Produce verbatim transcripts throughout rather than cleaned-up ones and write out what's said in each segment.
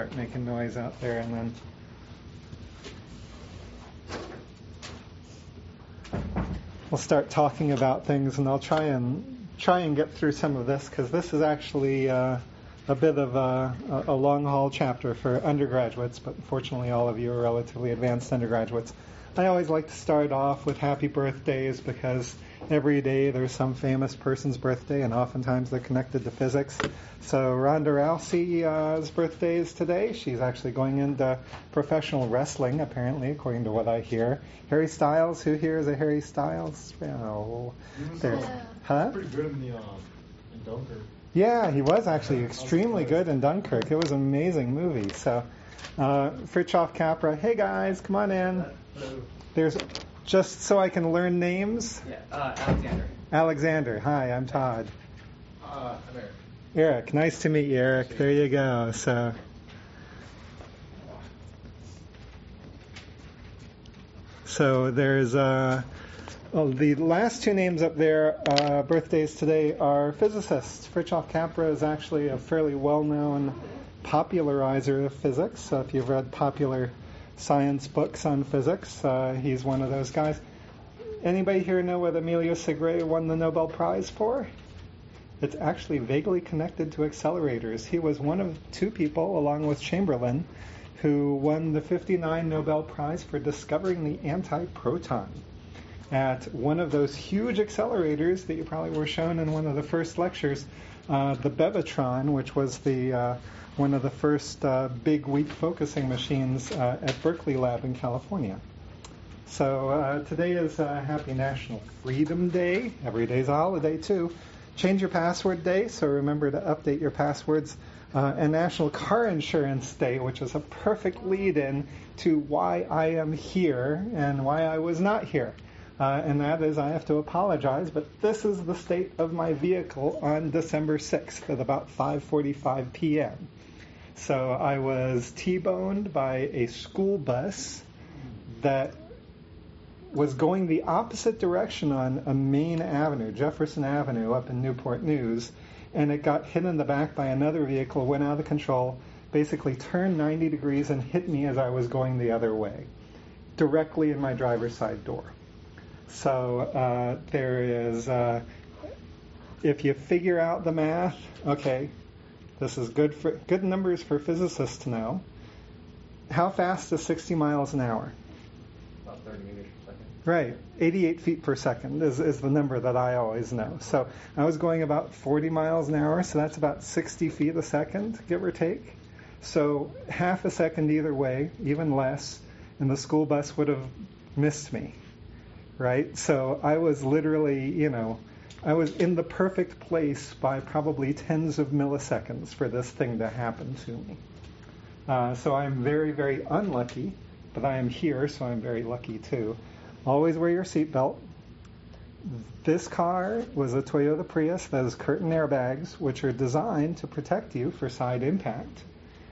Start making noise out there, and then we'll start talking about things, and I'll try and try and get through some of this because this is actually uh, a bit of a, a long haul chapter for undergraduates, but fortunately all of you are relatively advanced undergraduates. I always like to start off with happy birthdays because every day there's some famous person's birthday, and oftentimes they're connected to physics. So Rhonda Rousey's birthday is today. She's actually going into professional wrestling, apparently, according to what I hear. Harry Styles, who here is a Harry Styles? Oh, there. Yeah. Huh? Pretty good in the uh, in Dunkirk. Yeah, he was actually extremely good in Dunkirk. It was an amazing movie. So, uh, Fritjof Capra, hey guys, come on in. Hello. There's just so I can learn names. Yeah, uh, Alexander. Alexander, hi, I'm Todd. Uh, I'm Eric. Eric, nice to meet you, Eric. There you go. So, so there's uh, well, the last two names up there. Uh, birthdays today are physicists. Fritjof Capra is actually a fairly well-known popularizer of physics. So if you've read popular science books on physics, uh, he's one of those guys. Anybody here know what Emilio Segre won the Nobel Prize for? It's actually vaguely connected to accelerators. He was one of two people, along with Chamberlain, who won the fifty-nine Nobel Prize for discovering the antiproton at one of those huge accelerators that you probably were shown in one of the first lectures, uh, the Bevatron, which was the uh, one of the first uh, big weak focusing machines uh, at Berkeley Lab in California. So uh, today is uh, Happy National Freedom Day. Every day's a holiday, too. Change your password day, so remember to update your passwords. Uh, and National Car Insurance Day, which is a perfect lead-in to why I am here and why I was not here. Uh, and that is I have to apologize, but this is the state of my vehicle on December sixth at about five forty-five p.m. So I was T-boned by a school bus that was going the opposite direction on a main avenue, Jefferson Avenue up in Newport News, and it got hit in the back by another vehicle, went out of control, basically turned ninety degrees and hit me as I was going the other way, directly in my driver's side door. So uh, there is, uh, if you figure out the math, okay, this is good for good numbers for physicists to know. How fast is sixty miles an hour? About thirty meters per second. Right, eighty-eight feet per second is, is the number that I always know. So I was going about forty miles an hour, so that's about sixty feet a second, give or take. So half a second either way, even less, and the school bus would have missed me, right? So I was literally, you know, I was in the perfect place by probably tens of milliseconds for this thing to happen to me. Uh, so I'm very, very unlucky, but I am here, so I'm very lucky too. Always wear your seatbelt. This car was a Toyota Prius that has curtain airbags, which are designed to protect you for side impact.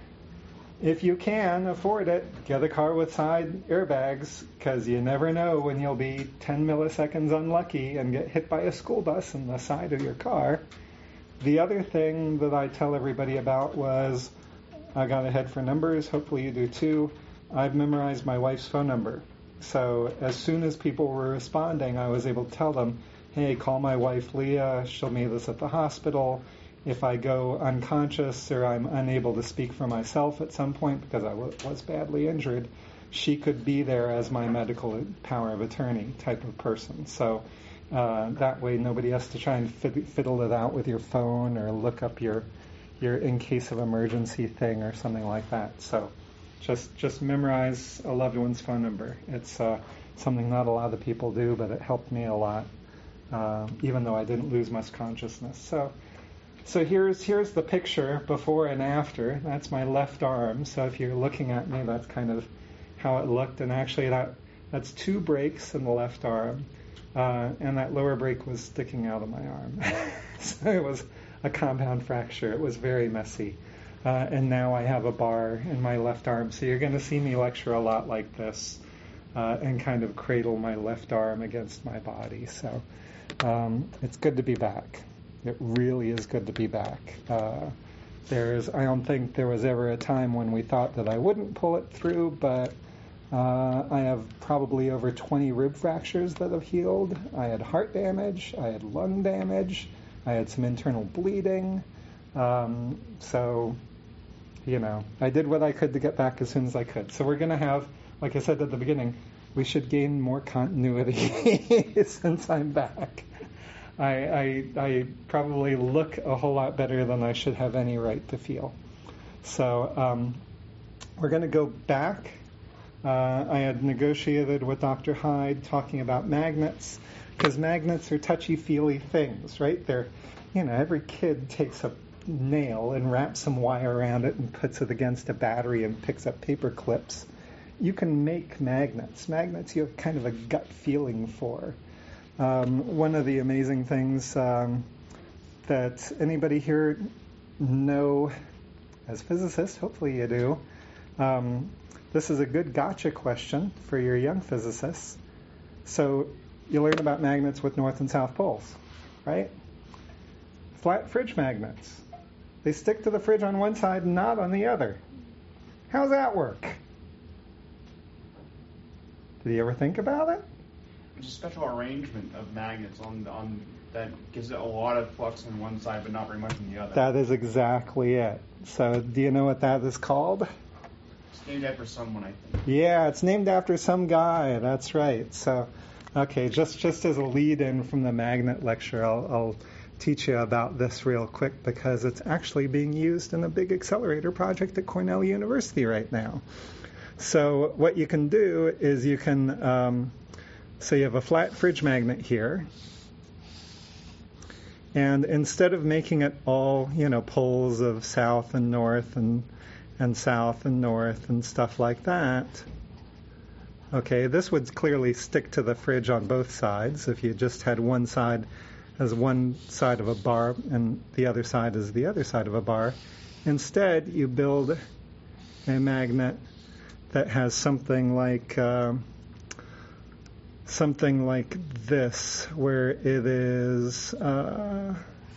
If you can afford it, get a car with side airbags, because you never know when you'll be ten milliseconds unlucky and get hit by a school bus in the side of your car. The other thing that I tell everybody about was, I got a head for numbers, hopefully you do too. I've memorized my wife's phone number. So as soon as people were responding, I was able to tell them, hey, call my wife Leah, she'll meet us at the hospital. If I go unconscious or I'm unable to speak for myself at some point because I w- was badly injured, she could be there as my medical power of attorney type of person. So uh, that way nobody has to try and fid- fiddle it out with your phone or look up your your in case of emergency thing or something like that. So just just memorize a loved one's phone number. It's uh, something not a lot of people do, but it helped me a lot, uh, even though I didn't lose much consciousness. So. So here's here's the picture before and after. That's my left arm. So if you're looking at me, that's kind of how it looked. And actually, that that's two breaks in the left arm, uh, and that lower break was sticking out of my arm. So it was a compound fracture. It was very messy. Uh, and now I have a bar in my left arm. So you're going to see me lecture a lot like this, uh, and kind of cradle my left arm against my body. So um, it's good to be back. It really is good to be back. Uh, There's, I don't think there was ever a time when we thought that I wouldn't pull it through, but uh, I have probably over twenty rib fractures that have healed. I had heart damage. I had lung damage. I had some internal bleeding. Um, so, you know, I did what I could to get back as soon as I could. So we're going to have, like I said at the beginning, we should gain more continuity since I'm back. I, I, I probably look a whole lot better than I should have any right to feel. So um, we're going to go back. Uh, I had negotiated with Doctor Hyde talking about magnets, because magnets are touchy-feely things, right? They're, you know, every kid takes a nail and wraps some wire around it and puts it against a battery and picks up paper clips. You can make magnets. Magnets you have kind of a gut feeling for. Um, one of the amazing things um, that anybody here know as physicists, hopefully you do, um, this is a good gotcha question for your young physicists. So you learn about magnets with north and south poles, right? Flat fridge magnets. They stick to the fridge on one side and not on the other. How's that work? Did you ever think about it? It's a special arrangement of magnets on on that gives it a lot of flux on one side, but not very much on the other. That is exactly it. So, do you know what that is called? It's named after someone, I think. Yeah, it's named after some guy. That's right. So, okay, just just as a lead-in from the magnet lecture, I'll, I'll teach you about this real quick because it's actually being used in a big accelerator project at Cornell University right now. So, what you can do is you can um, So you have a flat fridge magnet here, and instead of making it all, you know, poles of south and north and and south and north and stuff like that, okay, this would clearly stick to the fridge on both sides if you just had one side as one side of a bar and the other side as the other side of a bar. Instead, you build a magnet that has something like... Uh, something like this, where it is, uh,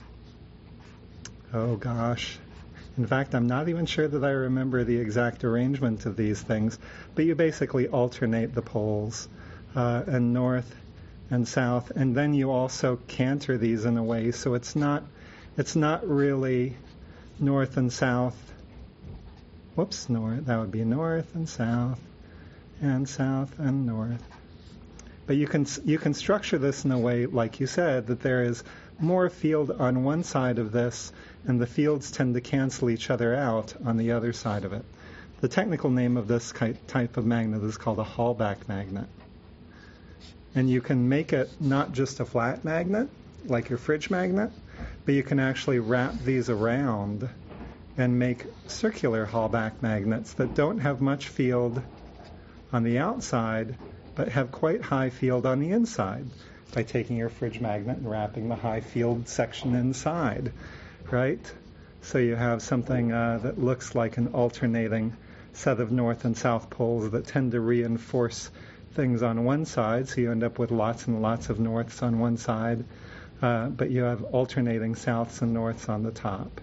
oh gosh, in fact, I'm not even sure that I remember the exact arrangement of these things, but you basically alternate the poles, uh, and north and south, and then you also canter these in a way, so it's not, it's not really north and south, whoops, north, that would be north and south, and south and north. But you can you can structure this in a way, like you said, that there is more field on one side of this, and the fields tend to cancel each other out on the other side of it. The technical name of this type of magnet is called a Hallback magnet. And you can make it not just a flat magnet, like your fridge magnet, but you can actually wrap these around and make circular Hallback magnets that don't have much field on the outside, but have quite high field on the inside by taking your fridge magnet and wrapping the high field section inside, right? So you have something uh, that looks like an alternating set of north and south poles that tend to reinforce things on one side, so you end up with lots and lots of norths on one side, uh, but you have alternating souths and norths on the top.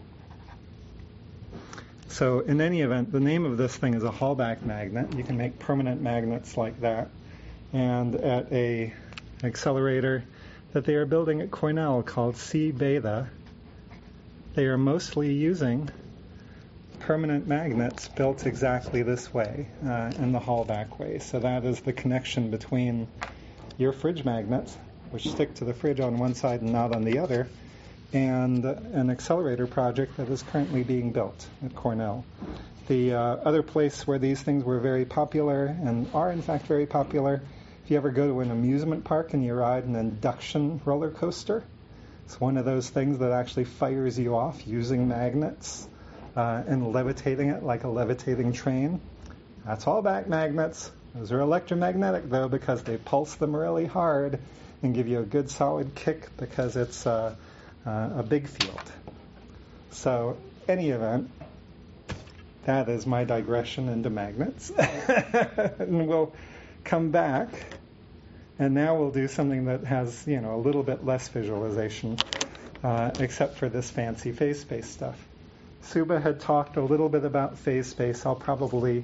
So in any event, the name of this thing is a Hallback magnet. You can make permanent magnets like that. And at a accelerator that they are building at Cornell called C-Beta, they are mostly using permanent magnets built exactly this way, uh, in the Hallback way. So that is the connection between your fridge magnets, which stick to the fridge on one side and not on the other, and an accelerator project that is currently being built at Cornell. The uh, other place where these things were very popular, and are in fact very popular, if you ever go to an amusement park and you ride an induction roller coaster, it's one of those things that actually fires you off using magnets uh, and levitating it like a levitating train. That's Hallback magnets. Those are electromagnetic, though, because they pulse them really hard and give you a good solid kick because it's... Uh, Uh, a big field. So, any event, that is my digression into magnets. And we'll come back, and now we'll do something that has, you know, a little bit less visualization, uh, except for this fancy phase space stuff. Suba had talked a little bit about phase space. I'll probably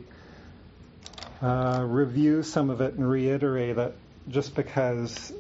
uh, review some of it and reiterate it just because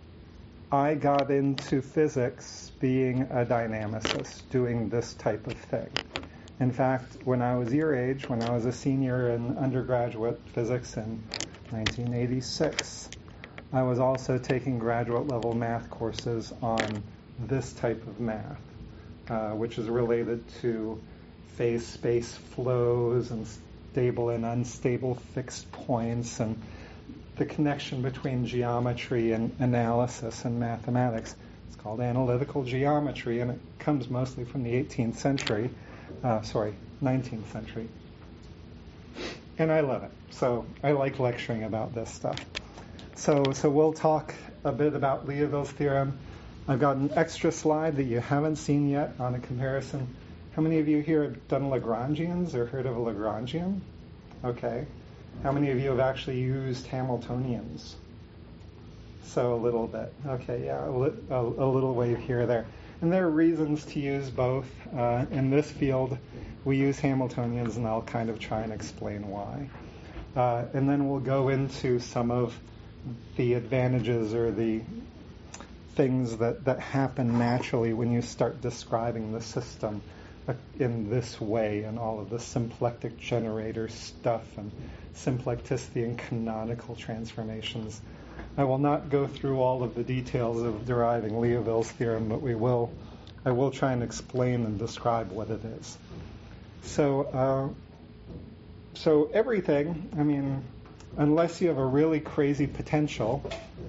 I got into physics being a dynamicist, doing this type of thing. In fact, when I was your age, when I was a senior in undergraduate physics in nineteen eighty-six, I was also taking graduate level math courses on this type of math, uh, which is related to phase space flows and stable and unstable fixed points and the connection between geometry and analysis and mathematics. It's called analytical geometry, and it comes mostly from the eighteenth century, uh, sorry, nineteenth century. And I love it. So I like lecturing about this stuff. So, so we'll talk a bit about Liouville's theorem. I've got an extra slide that you haven't seen yet on a comparison. How many of you here have done Lagrangians or heard of a Lagrangian? Okay. How many of you have actually used Hamiltonians? So a little bit. Okay, yeah, a, li- a, a little wave here or there. And there are reasons to use both. Uh, in this field, we use Hamiltonians, and I'll kind of try and explain why. Uh, and then we'll go into some of the advantages or the things that, that happen naturally when you start describing the system in this way, and all of the symplectic generator stuff and symplecticity and canonical transformations. I will not go through all of the details of deriving Liouville's theorem, but we will. I will try and explain and describe what it is. So, uh, so everything. I mean, unless you have a really crazy potential,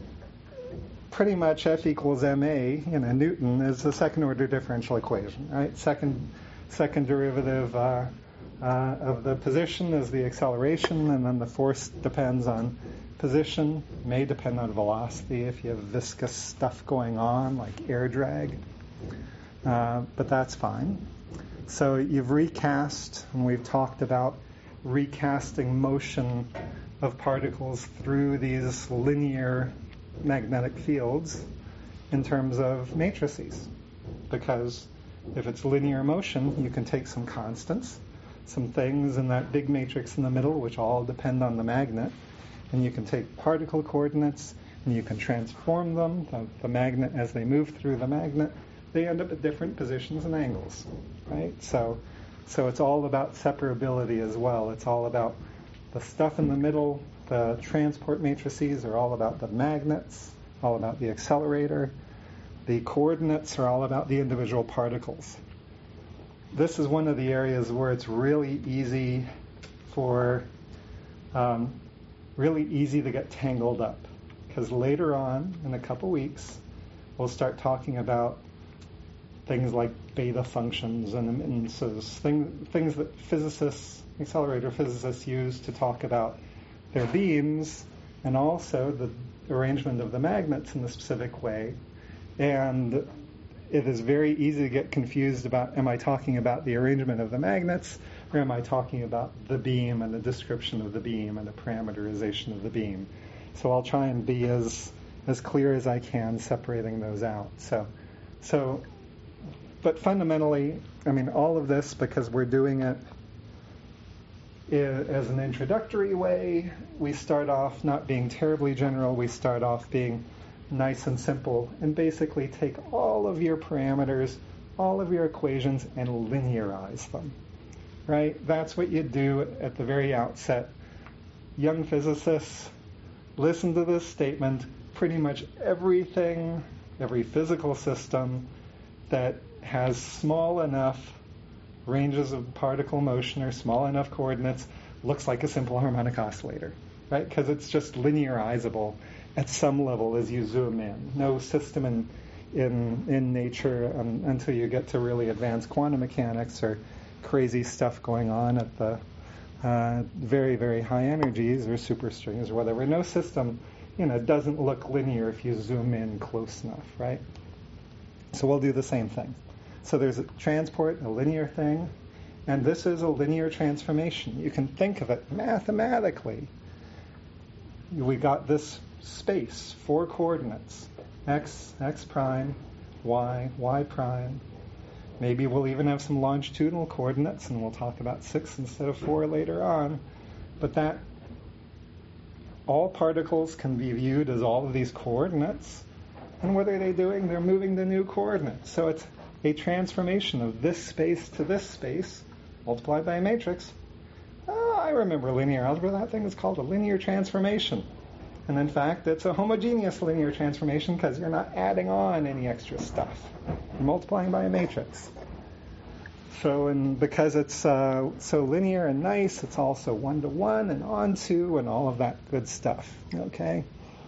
pretty much F equals ma, you know, Newton is the second order differential equation, right? Second, second derivative uh, uh, of the position is the acceleration, and then the force depends on position, may depend on velocity if you have viscous stuff going on, like air drag. Uh, but that's fine. So you've recast, and we've talked about recasting motion of particles through these linear magnetic fields in terms of matrices. Because if it's linear motion, you can take some constants, some things in that big matrix in the middle, which all depend on the magnet, and you can take particle coordinates and you can transform them, the, the magnet, as they move through the magnet, they end up at different positions and angles, right? So, so it's all about separability as well. It's all about the stuff in the middle. The transport matrices are all about the magnets, all about the accelerator. The coordinates are all about the individual particles. This is one of the areas where it's really easy for, um, really easy to get tangled up. Because later on, in a couple weeks, we'll start talking about things like beta functions and impedances, thing, things that physicists, accelerator physicists use to talk about their beams, and also the arrangement of the magnets in a specific way. And it is very easy to get confused about, am I talking about the arrangement of the magnets, or am I talking about the beam and the description of the beam and the parameterization of the beam? So I'll try and be as as clear as I can separating those out. So, so, but fundamentally, I mean, all of this, because we're doing it as an introductory way, we start off not being terribly general, we start off being nice and simple, and basically take all of your parameters, all of your equations, and linearize them, right? That's what you do at the very outset. Young physicists, listen to this statement. Pretty much everything, every physical system that has small enough ranges of particle motion or small enough coordinates looks like a simple harmonic oscillator, right? Because it's just linearizable at some level as you zoom in. No system in in, in nature um, until you get to really advanced quantum mechanics or crazy stuff going on at the uh, very, very high energies or superstrings or whatever. No system, you know, doesn't look linear if you zoom in close enough, right? So we'll do the same thing. So there's a transport, a linear thing, and this is a linear transformation. You can think of it mathematically. We got this space, four coordinates, x, x prime, y, y prime, Maybe we'll even have some longitudinal coordinates, and we'll talk about six instead of four later on. But that all particles can be viewed as all of these coordinates. And what are they doing? They're moving the new coordinates. So it's a transformation of this space to this space multiplied by a matrix. Oh, I remember linear algebra. That thing is called a linear transformation. And in fact, it's a homogeneous linear transformation because you're not adding on any extra stuff. You're multiplying by a matrix. So, and because it's uh, so linear and nice, it's also one-to-one and onto and all of that good stuff. Okay?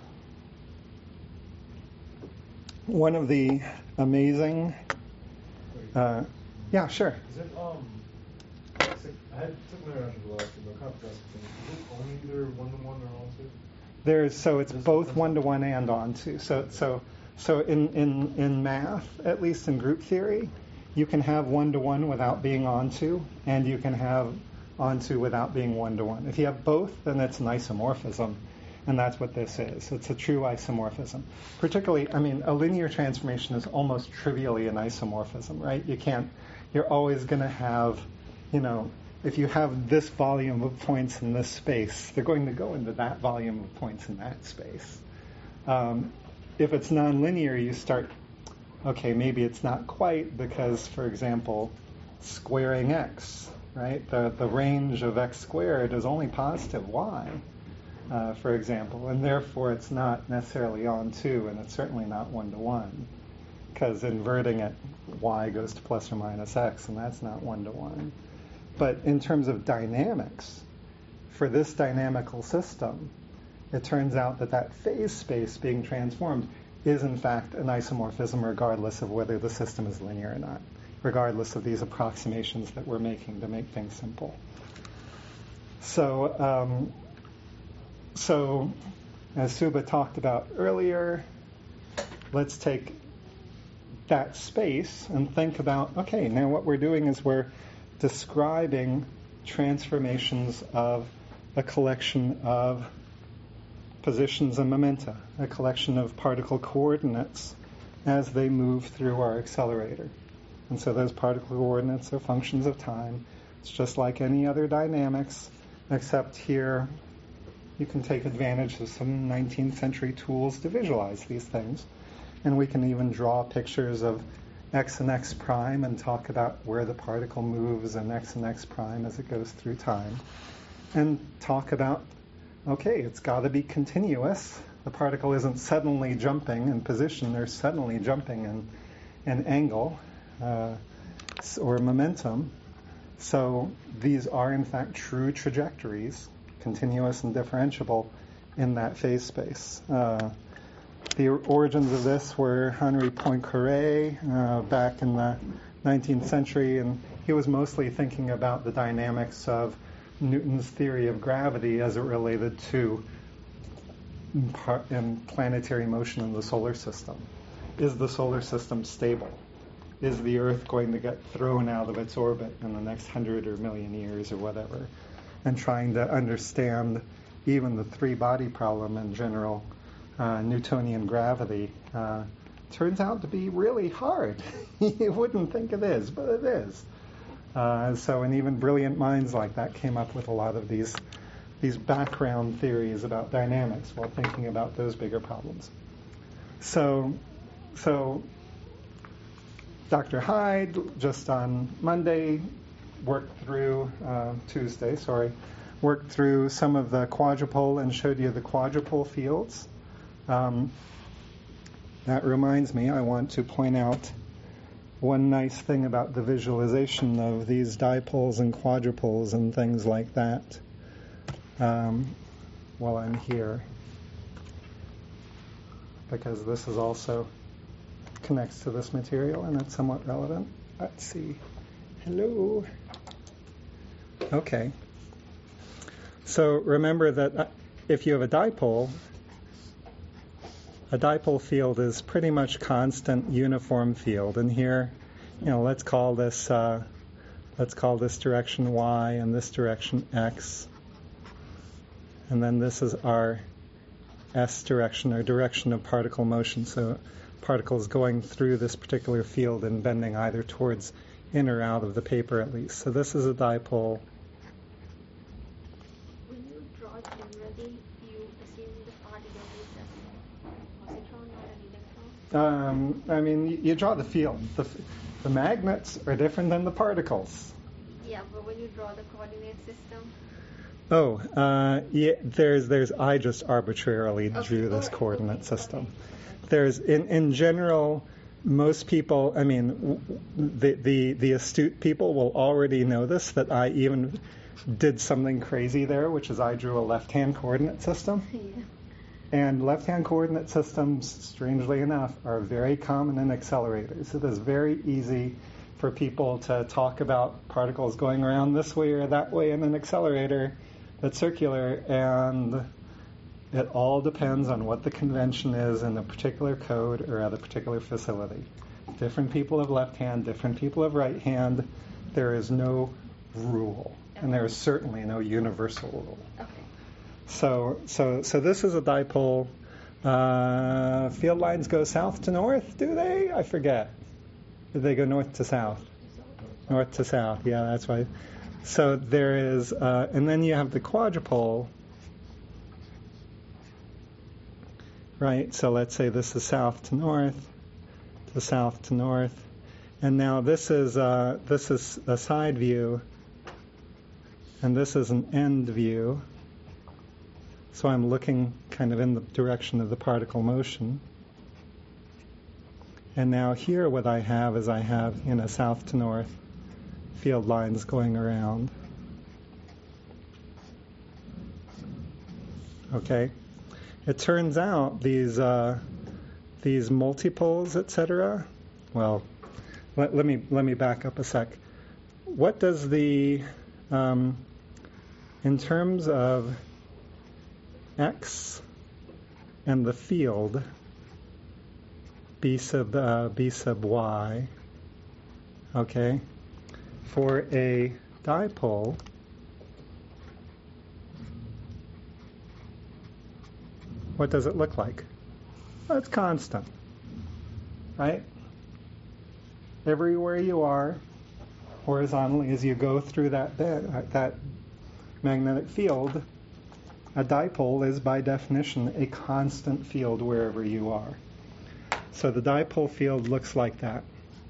One of the amazing... Uh, yeah, sure. Is it, um, I had took my algebra last year, but I kind of forgot the thing. Is it only either one-to-one or onto? There's so it's both one-to-one and onto. So so so in, in, in math, at least in group theory, you can have one-to-one without being onto, and you can have onto without being one-to-one. If you have both, then it's an isomorphism, and that's what this is. It's a true isomorphism. Particularly, I mean, a linear transformation is almost trivially an isomorphism, right? You can't, you're always going to have, you know, if you have this volume of points in this space, they're going to go into that volume of points in that space. Um, if it's nonlinear, you start, okay, maybe it's not quite because, for example, squaring x, right? The, the range of x squared is only positive y, uh, for example, and therefore it's not necessarily onto, and it's certainly not one-to-one, because inverting it, y goes to plus or minus x, and that's not one-to-one. But in terms of dynamics, for this dynamical system, it turns out that that phase space being transformed is in fact an isomorphism regardless of whether the system is linear or not, regardless of these approximations that we're making to make things simple. So, um, so as Suba talked about earlier, let's take that space and think about, okay, now what we're doing is we're describing transformations of a collection of positions and momenta, a collection of particle coordinates as they move through our accelerator. And so those particle coordinates are functions of time. It's just like any other dynamics, except here you can take advantage of some nineteenth century tools to visualize these things. And we can even draw pictures of x and x prime and talk about where the particle moves and x and x prime as it goes through time. And talk about, okay, it's got to be continuous. The particle isn't suddenly jumping in position, they're suddenly jumping in, in angle uh, or momentum. So these are in fact true trajectories, continuous and differentiable in that phase space. Uh, The origins of this were Henri Poincaré uh, back in the nineteenth century, and he was mostly thinking about the dynamics of Newton's theory of gravity as it related to par- in planetary motion in the solar system. Is the solar system stable? Is the Earth going to get thrown out of its orbit in the next hundred or million years or whatever? And trying to understand even the three-body problem in general. Uh, Newtonian gravity uh, turns out to be really hard. You wouldn't think it is, but it is. Uh, so, and even brilliant minds like that came up with a lot of these these background theories about dynamics while thinking about those bigger problems. So, so Doctor Hyde just on Monday worked through uh, Tuesday, sorry, worked through some of the quadrupole and showed you the quadrupole fields. Um, that reminds me, I want to point out one nice thing about the visualization of these dipoles and quadrupoles and things like that um, while I'm here, because this is also connects to this material and it's somewhat relevant. Let's see. Hello. Okay. So remember that if you have a dipole, a dipole field is pretty much constant uniform field. And here, you know, let's call this uh, let's call this direction y and this direction x. And then this is our s direction, or direction of particle motion. So particles going through this particular field and bending either towards in or out of the paper at least. So this is a dipole. When you draw generally, you assume the particle is a positron or an electron? Um, I mean, you, you draw the field. The, the magnets are different than the particles. Yeah, but when you draw the coordinate system? Oh, uh, yeah, there's, there's, I just arbitrarily Okay, drew this alright, coordinate okay, system. okay. There's, in, in general, most people, I mean, w- the, the, the astute people will already know this, that I even did something crazy there, which is I drew a left-hand coordinate system. Yeah. And left-hand coordinate systems, strangely enough, are very common in accelerators. It is very easy for people to talk about particles going around this way or that way in an accelerator that's circular, and it all depends on what the convention is in a particular code or at a particular facility. Different people have left hand, different people have right hand. There is no rule, and there is certainly no universal rule. Okay. So, so, so this is a dipole. Uh, field lines go south to north, do they? I forget. Do they go north to south? North to south, yeah, that's right. So there is, uh, and then you have the quadrupole, right? So let's say this is south to north, to south to north, and now this is uh, this is a side view, and this is an end view. So I'm looking kind of in the direction of the particle motion. And now here what I have is I have, you know, south to north field lines going around. Okay? It turns out these uh, these multipoles, et cetera. Well, let, let me let me back up a sec. What does the um, in terms of X and the field B sub uh, B sub Y, okay, for a dipole, what does it look like? Well, it's constant, right? Everywhere you are, horizontally, as you go through that that magnetic field, a dipole is by definition a constant field wherever you are. So the dipole field looks like that.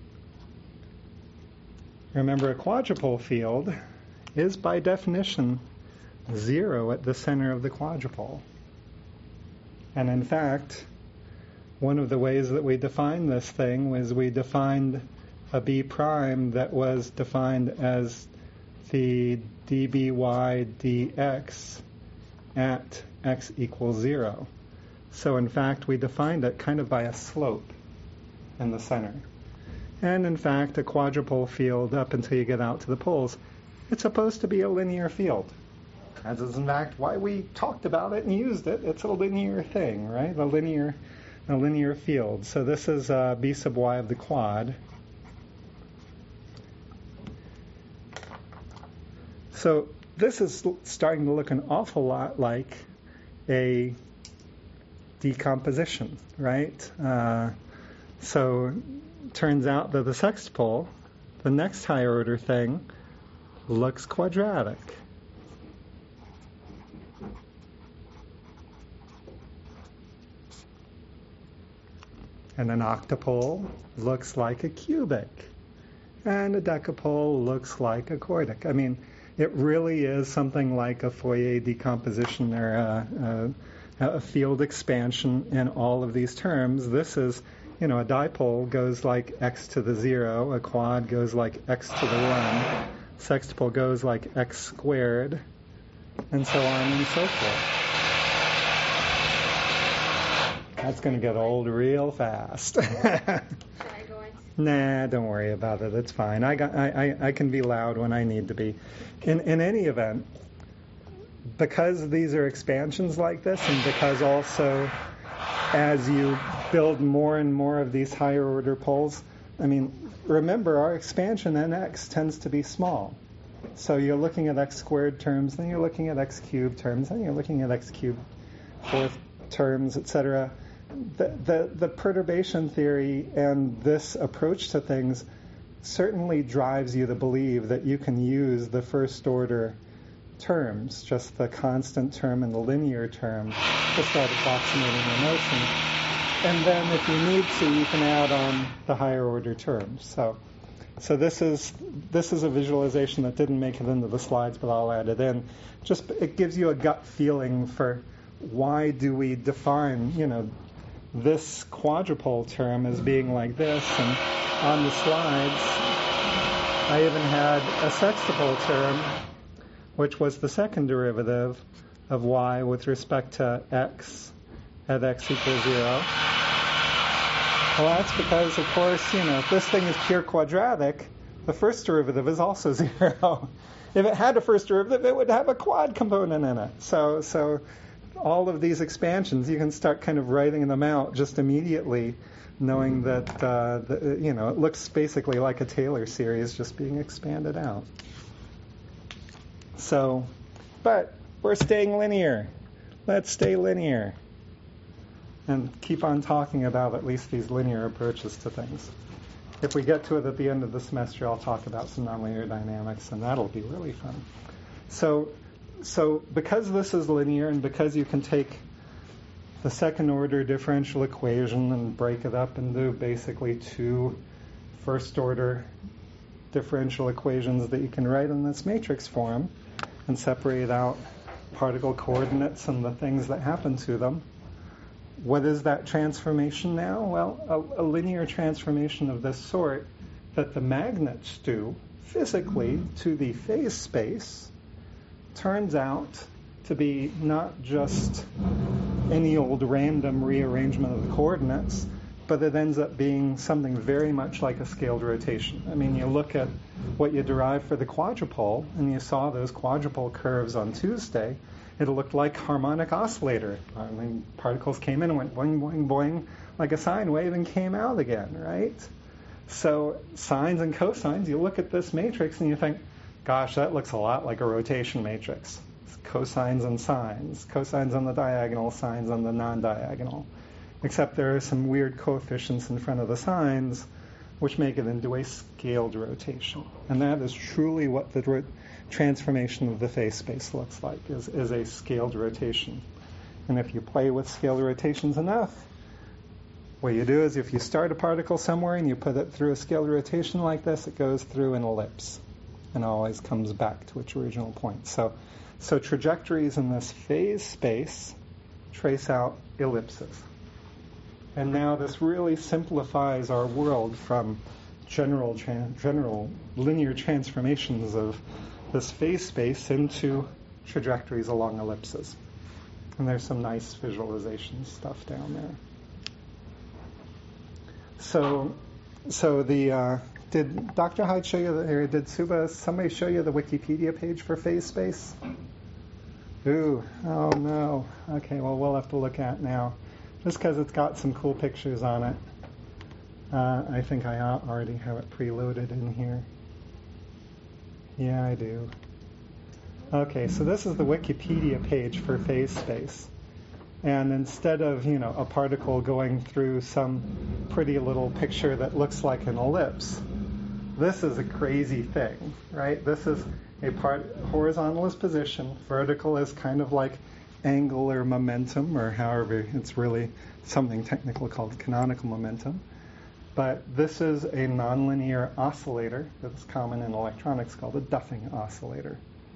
Remember, a quadrupole field is by definition zero at the center of the quadrupole. And in fact, one of the ways that we defined this thing was we defined a B prime that was defined as the d b y dx at x equals zero. So in fact, we defined it kind of by a slope in the center. And in fact, a quadrupole field, up until you get out to the poles, it's supposed to be a linear field. As is in fact why we talked about it and used it. It's a linear thing, right? A linear, a linear field. So this is uh, B sub y of the quad. So this is starting to look an awful lot like a decomposition, right? Uh, so turns out that the sextupole, the next higher order thing, looks quadratic. And an octupole looks like a cubic. And a decapole looks like a quartic. I mean, it really is something like a Fourier decomposition or a, a, a field expansion in all of these terms. This is, you know, a dipole goes like x to the zero, a quad goes like x to the one, sextupole goes like x squared, and so on and so forth. That's going to get old real fast. Should I go on? Nah, don't worry about it. It's fine. I got. I, I, I can be loud when I need to be. In in any event, because these are expansions like this, and because also as you build more and more of these higher order poles, I mean, remember our expansion in x tends to be small. So you're looking at x squared terms, then you're looking at x cubed terms, then you're looking at x cubed fourth terms, et cetera. the, the, the perturbation theory and this approach to things certainly drives you to believe that you can use the first order terms, just the constant term and the linear term, to start approximating the motion. And then if you need to, you can add on the higher order terms. So so this is this is a visualization that didn't make it into the slides, but I'll add it in. Just it gives you a gut feeling for why do we define, you know, this quadrupole term as being like this, and on the slides I even had a sextupole term, which was the second derivative of y with respect to x at x equals zero. Well, that's because, of course, you know, if this thing is pure quadratic, the first derivative is also zero. If it had a first derivative, it would have a quad component in it. So, so all of these expansions, you can start kind of writing them out just immediately, knowing that, uh, the, you know, it looks basically like a Taylor series just being expanded out. So, but we're staying linear. Let's stay linear. And keep on talking about at least these linear approaches to things. If we get to it at the end of the semester, I'll talk about some nonlinear dynamics, and that'll be really fun. So, so because this is linear, and because you can take the second order differential equation and break it up into basically two first order differential equations that you can write in this matrix form and separate out particle coordinates and the things that happen to them. What is that transformation now? Well, a, a linear transformation of this sort that the magnets do physically to the phase space turns out to be not just any old random rearrangement of the coordinates, but it ends up being something very much like a scaled rotation. I mean, you look at what you derive for the quadrupole, and you saw those quadrupole curves on Tuesday. It looked like harmonic oscillator. I mean, particles came in and went boing, boing, boing, like a sine wave, and came out again, right? So sines and cosines, you look at this matrix and you think, gosh, that looks a lot like a rotation matrix. It's cosines and sines, cosines on the diagonal, sines on the non-diagonal. Except there are some weird coefficients in front of the sines which make it into a scaled rotation. And that is truly what the ro- transformation of the phase space looks like, is, is a scaled rotation. And if you play with scaled rotations enough, what you do is if you start a particle somewhere and you put it through a scaled rotation like this, it goes through an ellipse and always comes back to its original point. So, so trajectories in this phase space trace out ellipses. And now this really simplifies our world from general tran- general linear transformations of this phase space into trajectories along ellipses. And there's some nice visualization stuff down there. So, so the uh, did Doctor Hyde show you, the, or did Suba, somebody show you the Wikipedia page for phase space? Ooh, oh no. Okay, well, we'll have to look at now. Just because it's got some cool pictures on it. Uh, I think I already have it preloaded in here. Yeah, I do. Okay, so this is the Wikipedia page for phase space. And instead of, you know, a particle going through some pretty little picture that looks like an ellipse, this is a crazy thing, right? This is a part, horizontal is position, vertical is kind of like angular momentum, or however, it's really something technical called canonical momentum. But this is a nonlinear oscillator that's common in electronics called a Duffing oscillator.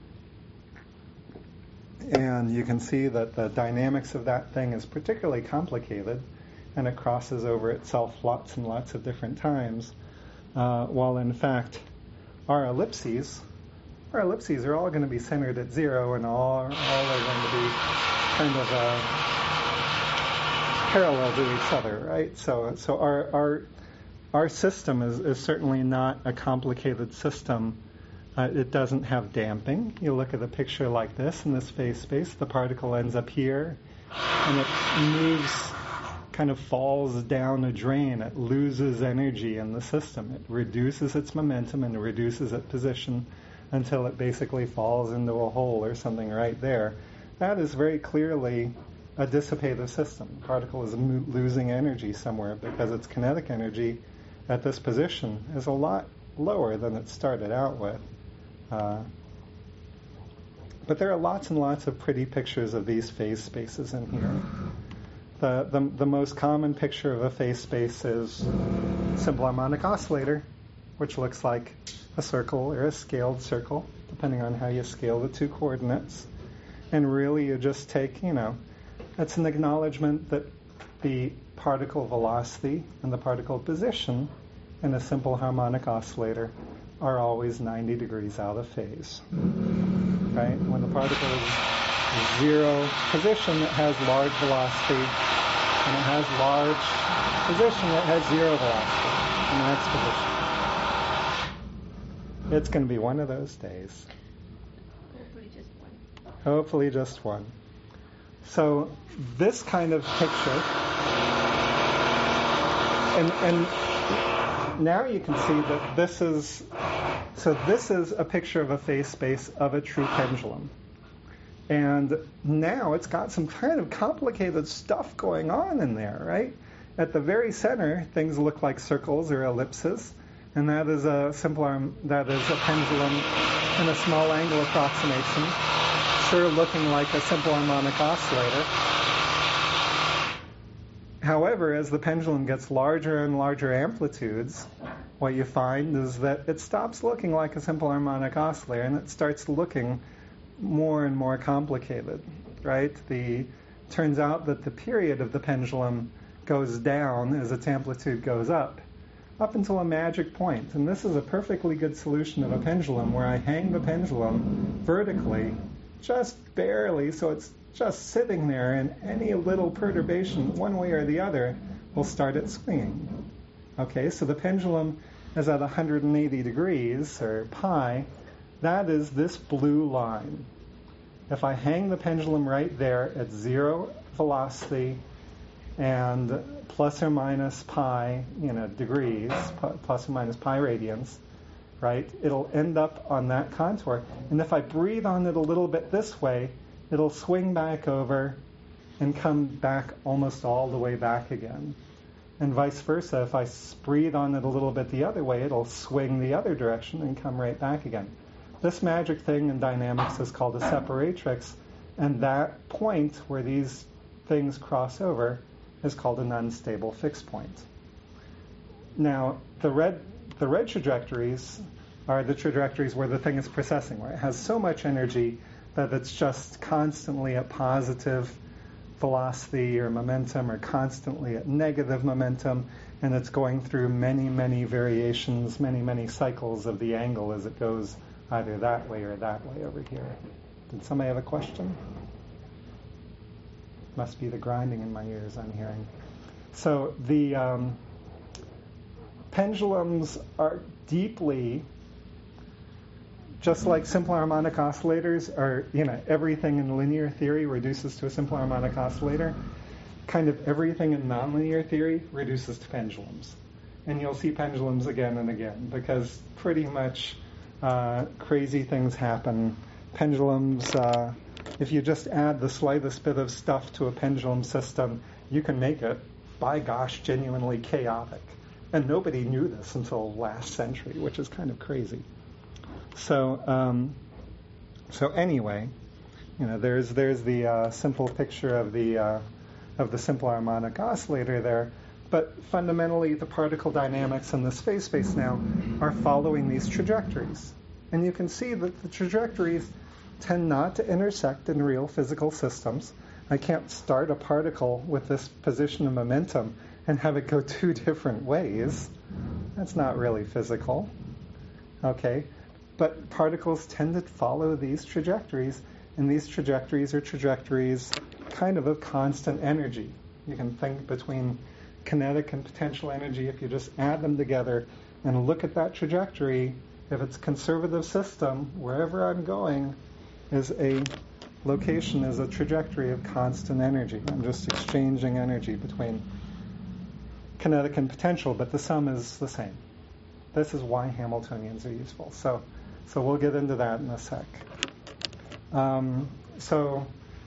And you can see that the dynamics of that thing is particularly complicated, and it crosses over itself lots and lots of different times, uh, while in fact our ellipses Our ellipses are all going to be centered at zero, and all, all are going to be kind of uh, parallel to each other, right? So, so our our our system is, is certainly not a complicated system. Uh, it doesn't have damping. You look at a picture like this in this phase space, the particle ends up here, and it moves, kind of falls down a drain. It loses energy in the system. It reduces its momentum and reduces its position until it basically falls into a hole or something right there. That is very clearly a dissipative system. The particle is mo- losing energy somewhere because its kinetic energy at this position is a lot lower than it started out with. Uh, but there are lots and lots of pretty pictures of these phase spaces in here. The, the, the most common picture of a phase space is simple harmonic oscillator, which looks like a circle or a scaled circle, depending on how you scale the two coordinates. And really you just take, you know, it's an acknowledgement that the particle velocity and the particle position in a simple harmonic oscillator are always ninety degrees out of phase. Right? When the particle is zero position, it has large velocity. When it has large position, it has zero velocity in the next position. It's going to be one of those days. Hopefully just one. Hopefully just one. So this kind of picture, and, and now you can see that this is, so this is a picture of a phase space of a true pendulum. And now it's got some kind of complicated stuff going on in there, right? At the very center, things look like circles or ellipses, and that is a simple arm, that is a pendulum in a small angle approximation, sure looking like a simple harmonic oscillator. However, as the pendulum gets larger and larger amplitudes, what you find is that it stops looking like a simple harmonic oscillator and it starts looking more and more complicated, right? The turns out that the period of the pendulum goes down as its amplitude goes up, up until a magic point. And this is a perfectly good solution of a pendulum where I hang the pendulum vertically, just barely, so it's just sitting there, and any little perturbation one way or the other will start it swinging. Okay, so the pendulum is at one hundred eighty degrees, or pi. That is this blue line. If I hang the pendulum right there at zero velocity and plus or minus pi, you know, degrees, plus or minus pi radians, right, it'll end up on that contour. And if I breathe on it a little bit this way, it'll swing back over and come back almost all the way back again. And vice versa, if I breathe on it a little bit the other way, it'll swing the other direction and come right back again. This magic thing in dynamics is called a separatrix, and that point where these things cross over is called an unstable fixed point. Now, the red the red trajectories are the trajectories where the thing is precessing, where it has so much energy that it's just constantly at positive velocity or momentum, or constantly at negative momentum, and it's going through many, many variations, many, many cycles of the angle as it goes either that way or that way over here. Did somebody have a question? Must be the grinding in my ears I'm hearing. So the um, pendulums are deeply, just like simple harmonic oscillators are, you know, everything in linear theory reduces to a simple harmonic oscillator. Kind of everything in nonlinear theory reduces to pendulums. And you'll see pendulums again and again because pretty much uh, crazy things happen. Pendulums, uh, if you just add the slightest bit of stuff to a pendulum system, you can make it, by gosh, genuinely chaotic. And nobody knew this until last century, which is kind of crazy. So, um, so anyway, you know, there's there's the uh, simple picture of the uh, of the simple harmonic oscillator there, but fundamentally the particle dynamics in this phase space now are following these trajectories, and you can see that the trajectories tend not to intersect in real physical systems. I can't start a particle with this position of momentum and have it go two different ways. That's not really physical. Okay. But particles tend to follow these trajectories, and these trajectories are trajectories kind of of constant energy. You can think between kinetic and potential energy if you just add them together and look at that trajectory. If it's a conservative system, wherever I'm going is a location, is a trajectory of constant energy. I'm just exchanging energy between kinetic and potential, but the sum is the same. This is why Hamiltonians are useful. So So we'll get into that in a sec. Um, so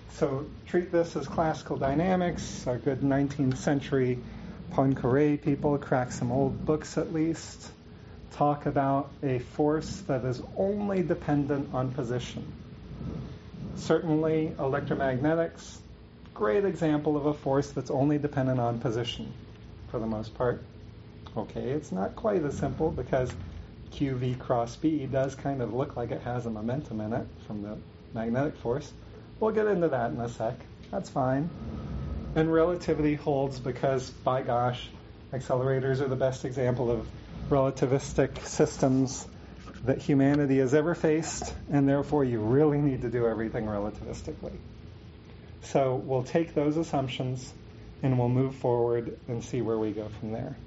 So treat this as classical dynamics. Our good nineteenth century Poincaré people, crack some old books at least, talk about a force that is only dependent on position. Certainly electromagnetics, great example of a force that's only dependent on position for the most part. Okay, it's not quite as simple because Q V cross B does kind of look like it has a momentum in it from the magnetic force. We'll get into that in a sec. That's fine. And relativity holds because, by gosh, accelerators are the best example of relativistic systems that humanity has ever faced, and therefore you really need to do everything relativistically. So we'll take those assumptions and we'll move forward and see where we go from there.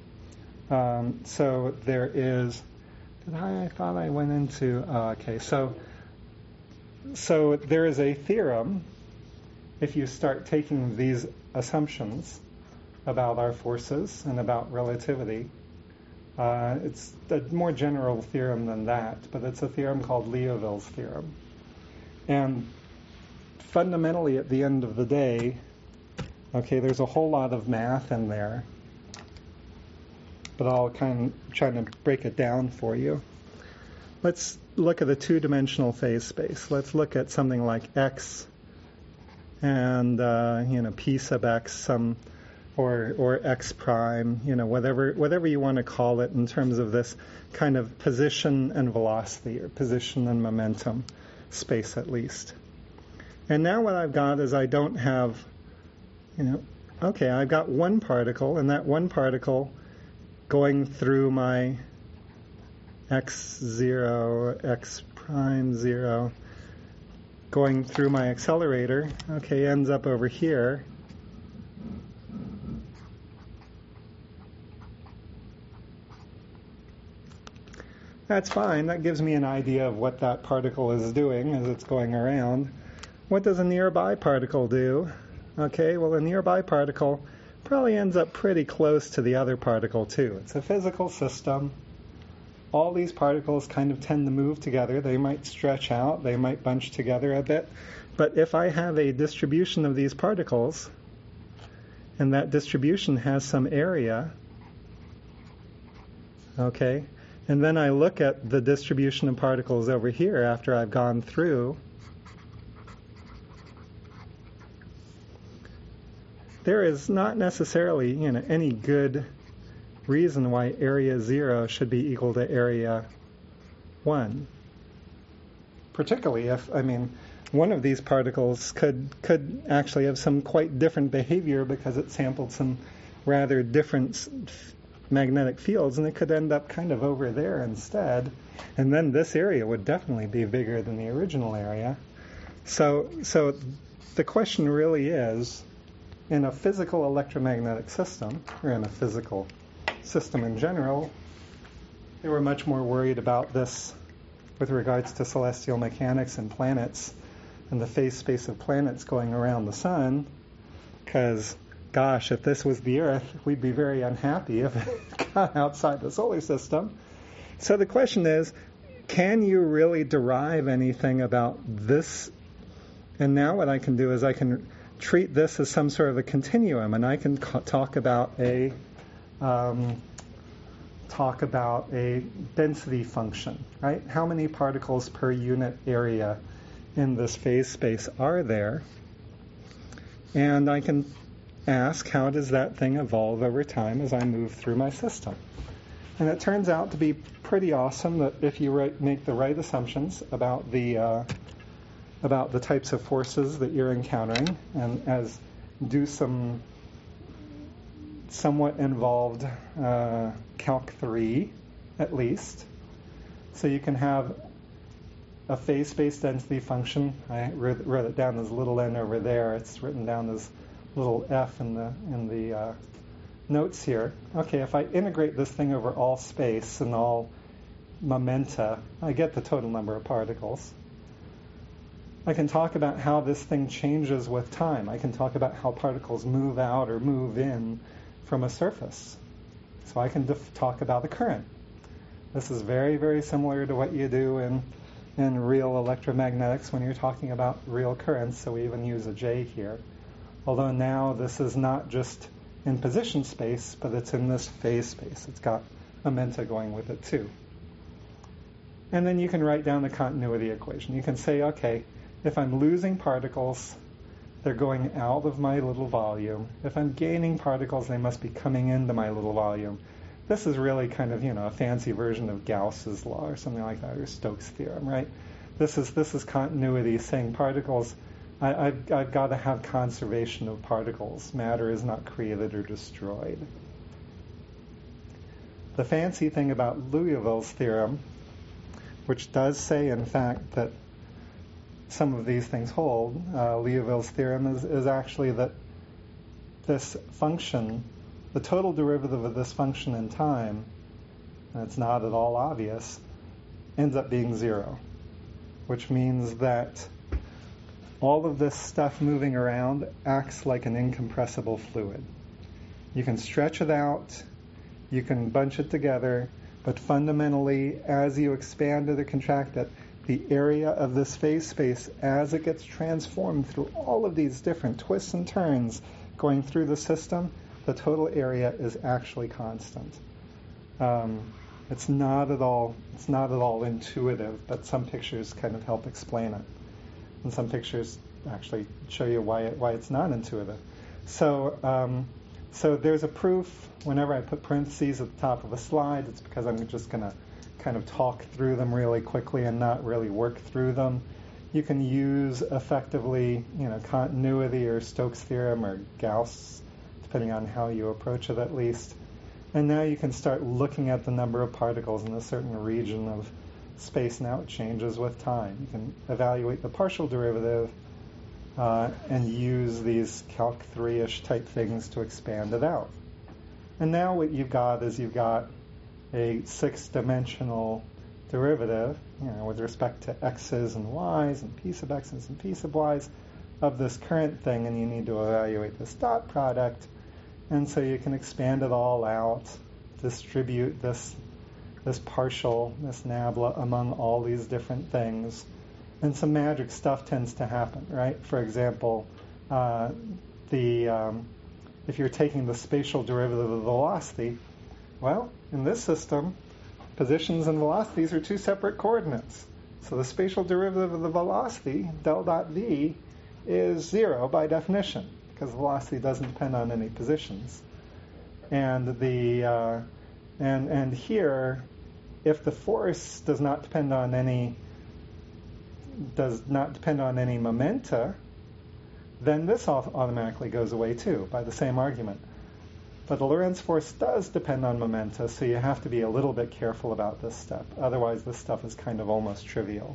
Um, so there is, did I, I thought I went into, oh, okay, so, so there is a theorem, if you start taking these assumptions about our forces and about relativity. Uh, it's a more general theorem than that, but it's a theorem called Liouville's theorem. And fundamentally, at the end of the day, okay, there's a whole lot of math in there, but I'll kind of try to break it down for you. Let's look at a two-dimensional phase space. Let's look at something like x and uh, you know p sub x, some or or x prime, you know whatever whatever you want to call it in terms of this kind of position and velocity or position and momentum space at least. And now what I've got is I don't have, you know, okay, I've got one particle, and that one particle going through my x zero, x prime zero, going through my accelerator, okay, ends up over here. That's fine. That gives me an idea of what that particle is doing as it's going around. What does a nearby particle do? Okay, well, a nearby particle probably ends up pretty close to the other particle, too. It's a physical system. All these particles kind of tend to move together. They might stretch out. They might bunch together a bit. But if I have a distribution of these particles, and that distribution has some area, okay, and then I look at the distribution of particles over here after I've gone through, there is not necessarily, you know, any good reason why area zero should be equal to area one. Particularly if, I mean, one of these particles could could actually have some quite different behavior because it sampled some rather different magnetic fields, and it could end up kind of over there instead. And then this area would definitely be bigger than the original area. So, so the question really is, in a physical electromagnetic system, or in a physical system in general, they were much more worried about this with regards to celestial mechanics and planets and the phase space of planets going around the sun, because, gosh, if this was the Earth, we'd be very unhappy if it got outside the solar system. So the question is, can you really derive anything about this? And now what I can do is I can treat this as some sort of a continuum, and I can ca- talk about a um, talk about a density function, right? How many particles per unit area in this phase space are there? And I can ask, how does that thing evolve over time as I move through my system? And it turns out to be pretty awesome that if you write, make the right assumptions about the uh, about the types of forces that you're encountering, and as do some somewhat involved uh, Calc three, at least. So you can have a phase space density function. I wrote, wrote it down as little n over there. It's written down as little f in the in the uh, notes here. Okay, if I integrate this thing over all space and all momenta, I get the total number of particles. I can talk about how this thing changes with time. I can talk about how particles move out or move in from a surface. So I can def- talk about the current. This is very, very similar to what you do in, in real electromagnetics when you're talking about real currents, so we even use a J here. Although now this is not just in position space, but it's in this phase space. It's got momenta going with it too. And then you can write down the continuity equation. You can say, okay, if I'm losing particles, they're going out of my little volume. If I'm gaining particles, they must be coming into my little volume. This is really kind of, you know, a fancy version of Gauss's law or something like that, or Stokes' theorem, right? This is this is continuity, saying particles, I, I've, I've got to have conservation of particles. Matter is not created or destroyed. The fancy thing about Liouville's theorem, which does say, in fact, that some of these things hold, uh, Liouville's theorem is, is actually that this function, the total derivative of this function in time, and it's not at all obvious, ends up being zero, which means that all of this stuff moving around acts like an incompressible fluid. You can stretch it out, you can bunch it together, but fundamentally, as you expand it or contract it, the area of this phase space, as it gets transformed through all of these different twists and turns going through the system, the total area is actually constant. Um, it's not at all it's not at all intuitive, but some pictures kind of help explain it, and some pictures actually show you why it, why it's not intuitive. So um, so there's a proof. Whenever I put parentheses at the top of a slide, it's because I'm just going to kind of talk through them really quickly and not really work through them. You can use effectively, you know, continuity or Stokes' theorem or Gauss, depending on how you approach it at least. And now you can start looking at the number of particles in a certain region of space. Now it changes with time. You can evaluate the partial derivative uh, and use these Calc three-ish type things to expand it out. And now what you've got is you've got a six-dimensional derivative, you know, with respect to x's and y's and p sub x's and p sub y's of this current thing, and you need to evaluate this dot product. And so you can expand it all out, distribute this this partial, this nabla, among all these different things, and some magic stuff tends to happen, right? For example, uh, the um, if you're taking the spatial derivative of velocity, well, in this system, positions and velocities are two separate coordinates. So the spatial derivative of the velocity, del dot v, is zero by definition, because velocity doesn't depend on any positions. And the uh, and and here, if the force does not depend on any does not depend on any momenta, then this automatically goes away too by the same argument. But the Lorentz force does depend on momenta, so you have to be a little bit careful about this step. Otherwise, this stuff is kind of almost trivial.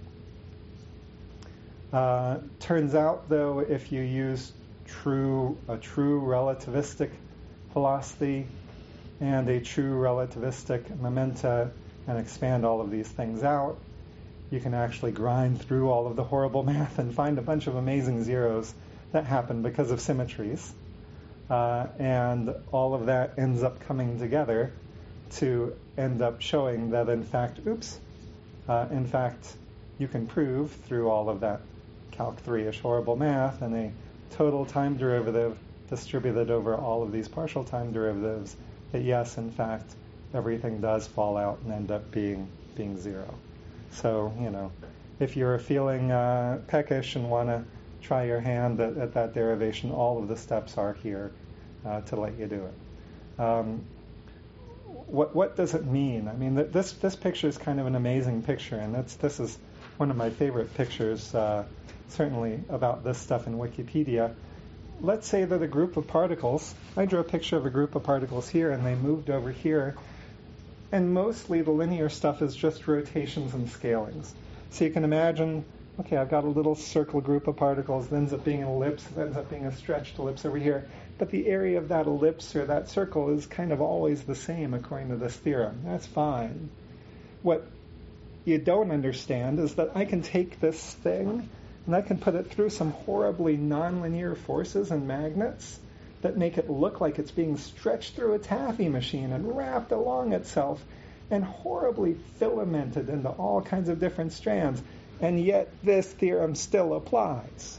Uh, turns out, though, if you use true a true relativistic velocity and a true relativistic momenta and expand all of these things out, you can actually grind through all of the horrible math and find a bunch of amazing zeros that happen because of symmetries. Uh, and all of that ends up coming together to end up showing that, in fact, oops, uh, in fact, you can prove through all of that Calc three-ish horrible math and a total time derivative distributed over all of these partial time derivatives that, yes, in fact, everything does fall out and end up being being zero. So, you know, if you're feeling uh, peckish and want to try your hand at, at that derivation, all of the steps are here uh, to let you do it. Um, what what does it mean? I mean, th- this this picture is kind of an amazing picture, and that's this is one of my favorite pictures, uh, certainly about this stuff in Wikipedia. Let's say that a group of particles, I drew a picture of a group of particles here, and they moved over here, and mostly the linear stuff is just rotations and scalings. So you can imagine, okay, I've got a little circle group of particles, it ends up being an ellipse, it ends up being a stretched ellipse over here, but the area of that ellipse or that circle is kind of always the same according to this theorem. That's fine. What you don't understand is that I can take this thing and I can put it through some horribly nonlinear forces and magnets that make it look like it's being stretched through a taffy machine and wrapped along itself. and horribly filamented into all kinds of different strands, and yet this theorem still applies.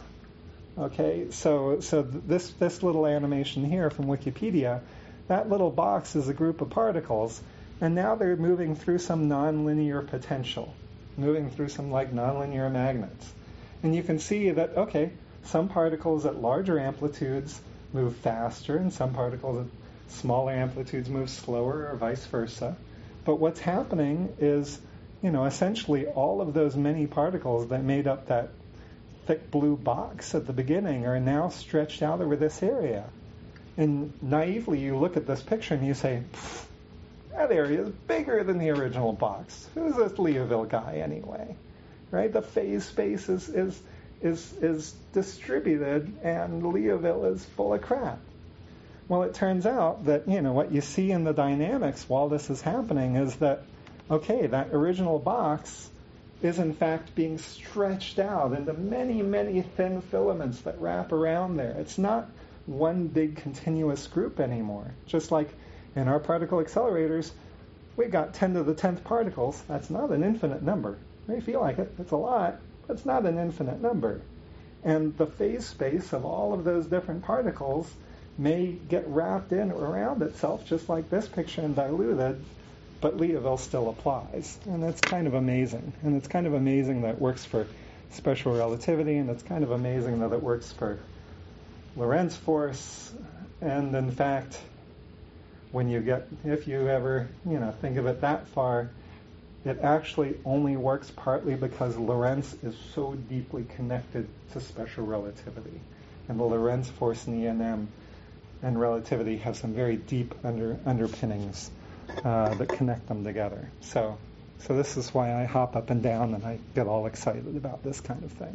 Okay, so so this this little animation here from Wikipedia, that little box is a group of particles, and now they're moving through some nonlinear potential, moving through some like nonlinear magnets. And you can see that, okay, some particles at larger amplitudes move faster, and some particles at smaller amplitudes move slower, or vice versa. But what's happening is, you know, essentially all of those many particles that made up that thick blue box at the beginning are now stretched out over this area. And naively, you look at this picture and you say, that area is bigger than the original box. Who's this Liouville guy anyway? Right? The phase space is is is is distributed, and Liouville is full of crap. Well, it turns out that, you know, what you see in the dynamics while this is happening is that, okay, that original box is in fact being stretched out into many, many thin filaments that wrap around there. It's not one big continuous group anymore. Just like in our particle accelerators, we got ten to the tenth particles. That's not an infinite number. You may feel like it. It's a lot, but it's not an infinite number. And the phase space of all of those different particles may get wrapped in or around itself, just like this picture and diluted, but Liouville still applies. And that's kind of amazing. And it's kind of amazing that it works for special relativity, and it's kind of amazing that it works for Lorentz force. And in fact, when you get, if you ever, you know, think of it that far, it actually only works partly because Lorentz is so deeply connected to special relativity. And the Lorentz force and E N M and relativity have some very deep under, underpinnings uh, that connect them together. So, so this is why I hop up and down and I get all excited about this kind of thing.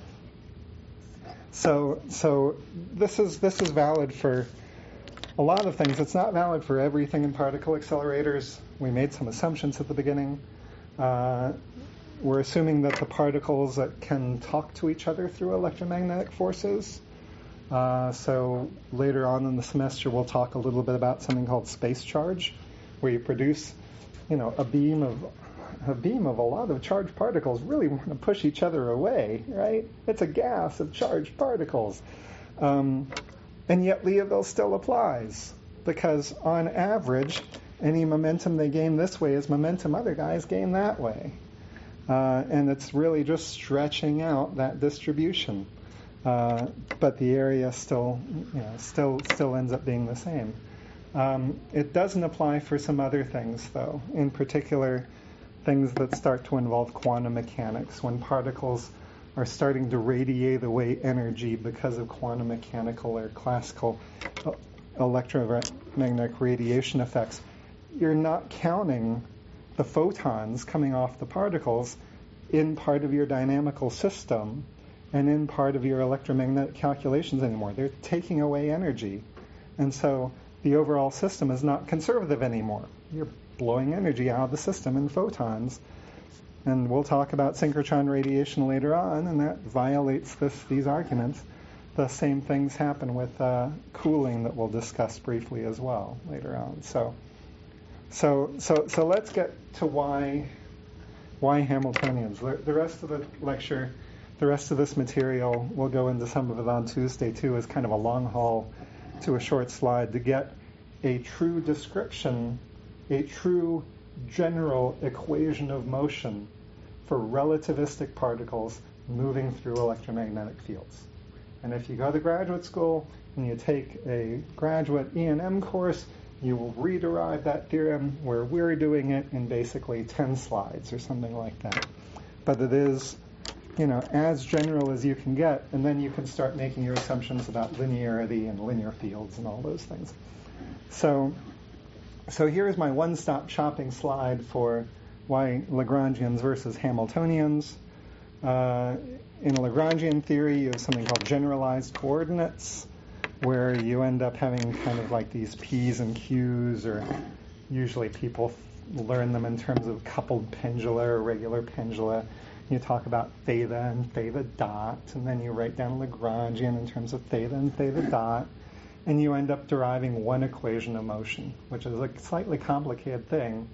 So, so this is this is valid for a lot of things. It's not valid for everything in particle accelerators. We made some assumptions at the beginning. Uh, we're assuming that the particles that can talk to each other through electromagnetic forces. Uh, so later on in the semester, we'll talk a little bit about something called space charge, where you produce, you know, a beam of a beam of a lot of charged particles really want to push each other away, right? It's a gas of charged particles. Um, and yet Liouville still applies, because on average, any momentum they gain this way is momentum other guys gain that way. Uh, and it's really just stretching out that distribution. Uh, but the area still, you know, still still ends up being the same. Um, it doesn't apply for some other things, though. In particular, things that start to involve quantum mechanics, when particles are starting to radiate away energy because of quantum mechanical or classical electromagnetic radiation effects. You're not counting the photons coming off the particles in part of your dynamical system and in part of your electromagnetic calculations anymore. They're taking away energy. And so the overall system is not conservative anymore. You're blowing energy out of the system in photons. And we'll talk about synchrotron radiation later on, and that violates this, these arguments. The same things happen with uh, cooling that we'll discuss briefly as well later on. So, so, so, so let's get to why, why Hamiltonians. The, the rest of the lecture, the rest of this material, we'll go into some of it on Tuesday too, as kind of a long haul to a short slide to get a true description, a true general equation of motion for relativistic particles moving through electromagnetic fields. And if you go to graduate school and you take a graduate E and M course, you will rederive that theorem where we're doing it in basically ten slides or something like that. But it is, you know, as general as you can get, and then you can start making your assumptions about linearity and linear fields and all those things. So, so here's my one-stop shopping slide for why Lagrangians versus Hamiltonians. Uh, in Lagrangian theory, you have something called generalized coordinates, where you end up having kind of like these P's and Q's, or usually people learn them in terms of coupled pendula or regular pendula. You talk about theta and theta dot, and then you write down Lagrangian in terms of theta and theta dot, and you end up deriving one equation of motion, which is a slightly complicated thing,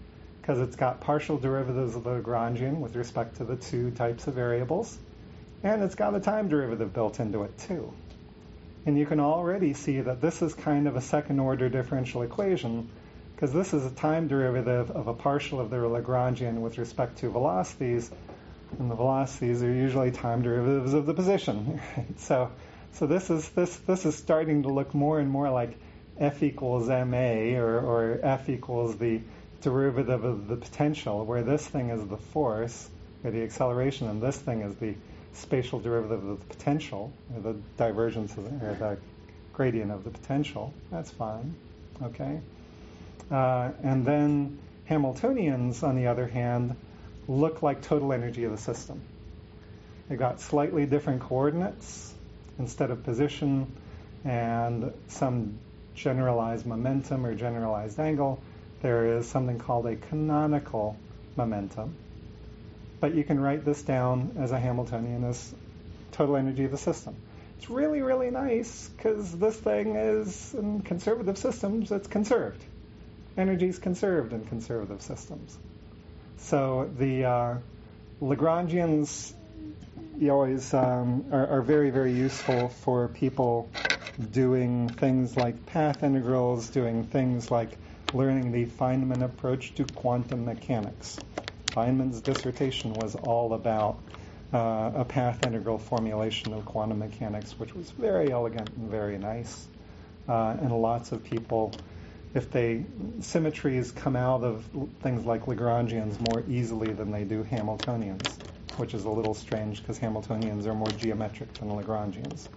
because it's got partial derivatives of the Lagrangian with respect to the two types of variables, and it's got a time derivative built into it too. And you can already see that this is kind of a second-order differential equation, because this is a time derivative of a partial of the Lagrangian with respect to velocities, and the velocities are usually time derivatives of the position. Right? So, so this is this this is starting to look more and more like F equals ma, or, or F equals the derivative of the potential, where this thing is the force, or the acceleration, and this thing is the spatial derivative of the potential, or the divergence, of the, or the gradient of the potential. That's fine. Okay. Uh, and then Hamiltonians, on the other hand, look like total energy of the system. They got slightly different coordinates instead of position and some generalized momentum or generalized angle. There is something called a canonical momentum. But you can write this down as a Hamiltonian as total energy of the system. It's really, really nice because this thing is, in conservative systems, it's conserved. Energy is conserved in conservative systems. So the uh, Lagrangians you always um, are, are very, very useful for people doing things like path integrals, doing things like learning the Feynman approach to quantum mechanics. Feynman's dissertation was all about uh, a path integral formulation of quantum mechanics, which was very elegant and very nice. Uh, and lots of people, if they symmetries come out of things like Lagrangians more easily than they do Hamiltonians, which is a little strange because Hamiltonians are more geometric than Lagrangians.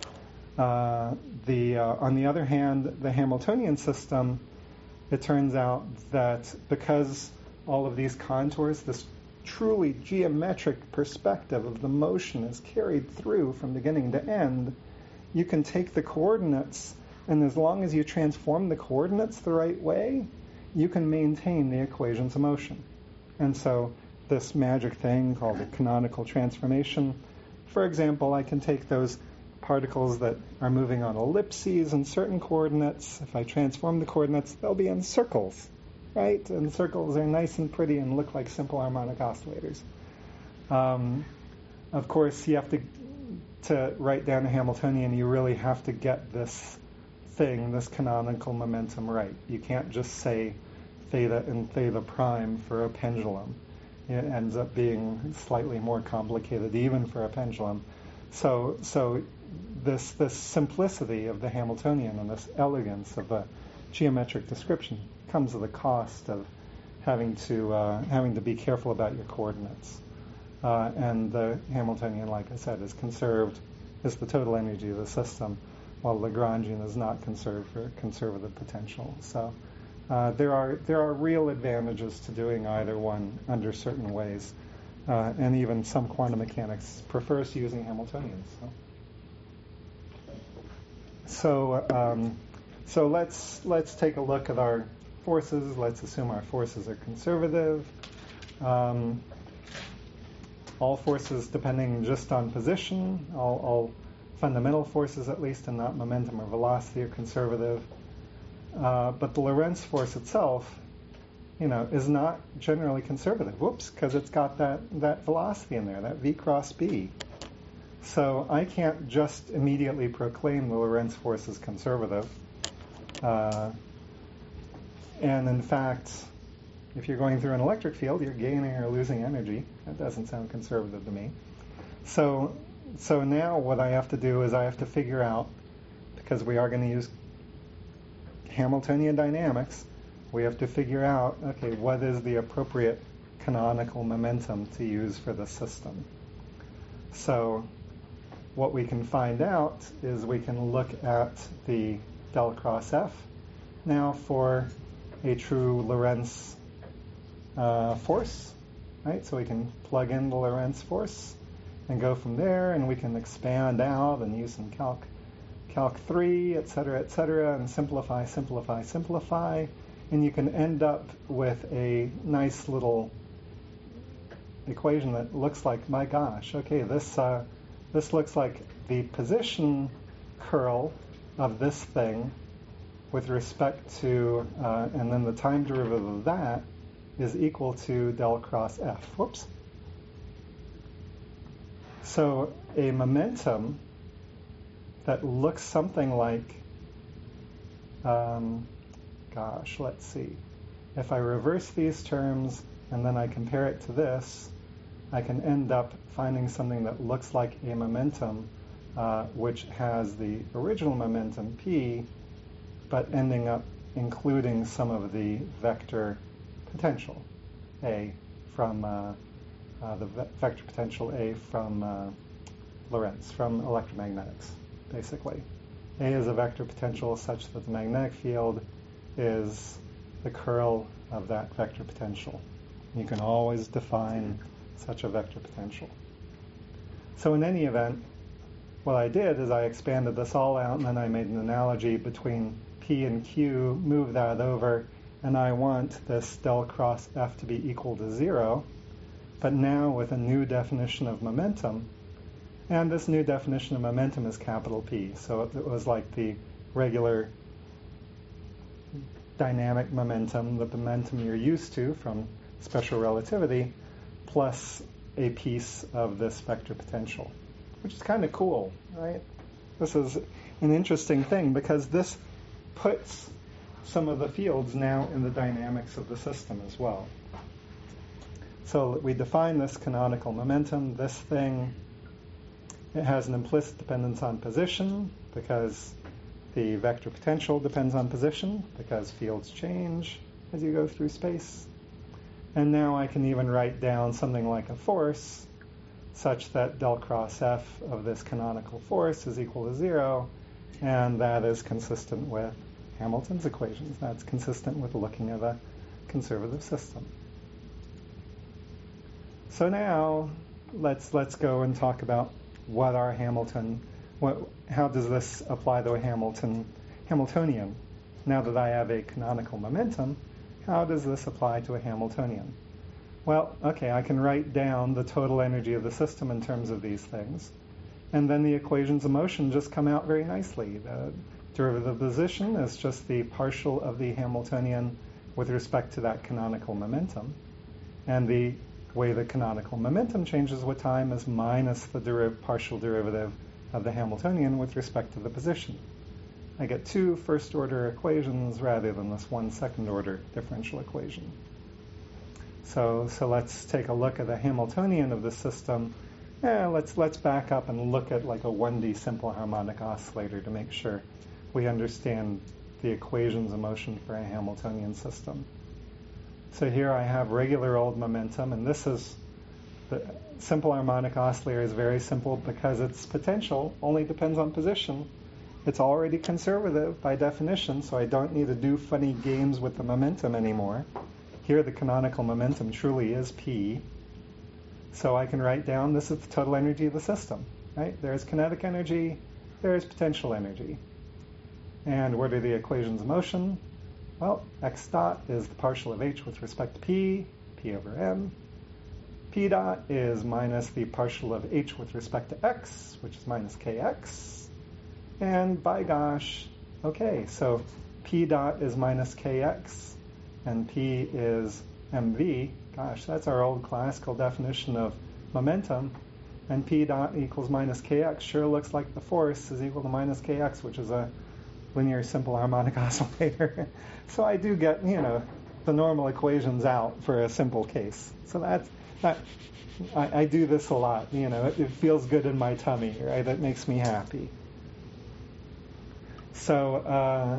Uh, the uh, on the other hand, the Hamiltonian system, it turns out that because all of these contours, this truly geometric perspective of the motion is carried through from beginning to end, you can take the coordinates, and as long as you transform the coordinates the right way, you can maintain the equations of motion. And so this magic thing called the canonical transformation, for example, I can take those particles that are moving on ellipses in certain coordinates. If I transform the coordinates, they'll be in circles, right? And circles are nice and pretty and look like simple harmonic oscillators. Um, of course, you have to, to write down a Hamiltonian, you really have to get this thing, this canonical momentum right. You can't just say theta and theta prime for a pendulum. It ends up being slightly more complicated even for a pendulum. So, so this this simplicity of the Hamiltonian and this elegance of the geometric description comes at the cost of having to uh, having to be careful about your coordinates. Uh, and the Hamiltonian, like I said, is conserved, is the total energy of the system, while Lagrangian is not conserved for conservative potential. So uh, there are there are real advantages to doing either one under certain ways. Uh, and even some quantum mechanics prefers using Hamiltonians. So, so, um, so let's let's take a look at our forces. Let's assume our forces are conservative. Um, all forces depending just on position, all, all fundamental forces at least, and not momentum or velocity, are conservative. Uh, but the Lorentz force itself, you know, is not generally conservative. Whoops, because it's got that, that velocity in there, that v cross b. So I can't just immediately proclaim the Lorentz force as conservative. Uh, and in fact, if you're going through an electric field, you're gaining or losing energy. That doesn't sound conservative to me. So, so now what I have to do is I have to figure out, because we are going to use Hamiltonian dynamics, we have to figure out, okay, what is the appropriate canonical momentum to use for the system? So what we can find out is we can look at the del cross F now for a true Lorentz uh, force, right? So we can plug in the Lorentz force and go from there, and we can expand out and use some calc, calc three, et cetera, et cetera, and simplify, simplify, simplify. And you can end up with a nice little equation that looks like, my gosh, okay, this uh, this looks like the position curl of this thing with respect to, uh, and then the time derivative of that is equal to del cross F. Whoops. So a momentum that looks something like, um, gosh, let's see. If I reverse these terms and then I compare it to this, I can end up finding something that looks like a momentum uh, which has the original momentum P, but ending up including some of the vector potential A from uh, uh, the ve- vector potential A from uh, Lorentz, from electromagnetics, basically. A is a vector potential such that the magnetic field is the curl of that vector potential. You can always define such a vector potential. So in any event, what I did is I expanded this all out, and then I made an analogy between P and Q, move that over, and I want this del cross F to be equal to zero, but now with a new definition of momentum. And this new definition of momentum is capital P. So it was like the regular dynamic momentum, the momentum you're used to from special relativity, plus a piece of this vector potential, which is kind of cool, right? This is an interesting thing because this puts some of the fields now in the dynamics of the system as well. So we define this canonical momentum, this thing. It has an implicit dependence on position because the vector potential depends on position because fields change as you go through space. And now I can even write down something like a force such that del cross F of this canonical force is equal to zero, and that is consistent with Hamilton's equations. That's consistent with looking at a conservative system. So now let's let's go and talk about what are Hamilton, what, how does this apply to a Hamilton Hamiltonian? Now that I have a canonical momentum, how does this apply to a Hamiltonian? Well, okay, I can write down the total energy of the system in terms of these things, and then the equations of motion just come out very nicely. The derivative of position is just the partial of the Hamiltonian with respect to that canonical momentum, and the way the canonical momentum changes with time is minus the deriv- partial derivative of the Hamiltonian with respect to the position. I get two first-order equations rather than this one second-order differential equation. So, so let's take a look at the Hamiltonian of the system. Yeah, let's let's back up and look at like a one D simple harmonic oscillator to make sure we understand the equations of motion for a Hamiltonian system. So here I have regular old momentum, and this is the simple harmonic oscillator is very simple because its potential only depends on position. It's already conservative by definition, so I don't need to do funny games with the momentum anymore. Here the canonical momentum truly is P. So I can write down this is the total energy of the system, right? There's kinetic energy, there's potential energy. And what are the equations of motion? Well, x dot is the partial of h with respect to p, p over m. P dot is minus the partial of h with respect to x, which is minus kx. And by gosh, okay, so p dot is minus kx, and p is mv. Gosh, that's our old classical definition of momentum. And p dot equals minus kx sure looks like the force is equal to minus kx, which is a linear simple harmonic oscillator. So I do get, you know, the normal equations out for a simple case. So that's that. I, I do this a lot. You know, it, it feels good in my tummy, right? It makes me happy. So, uh,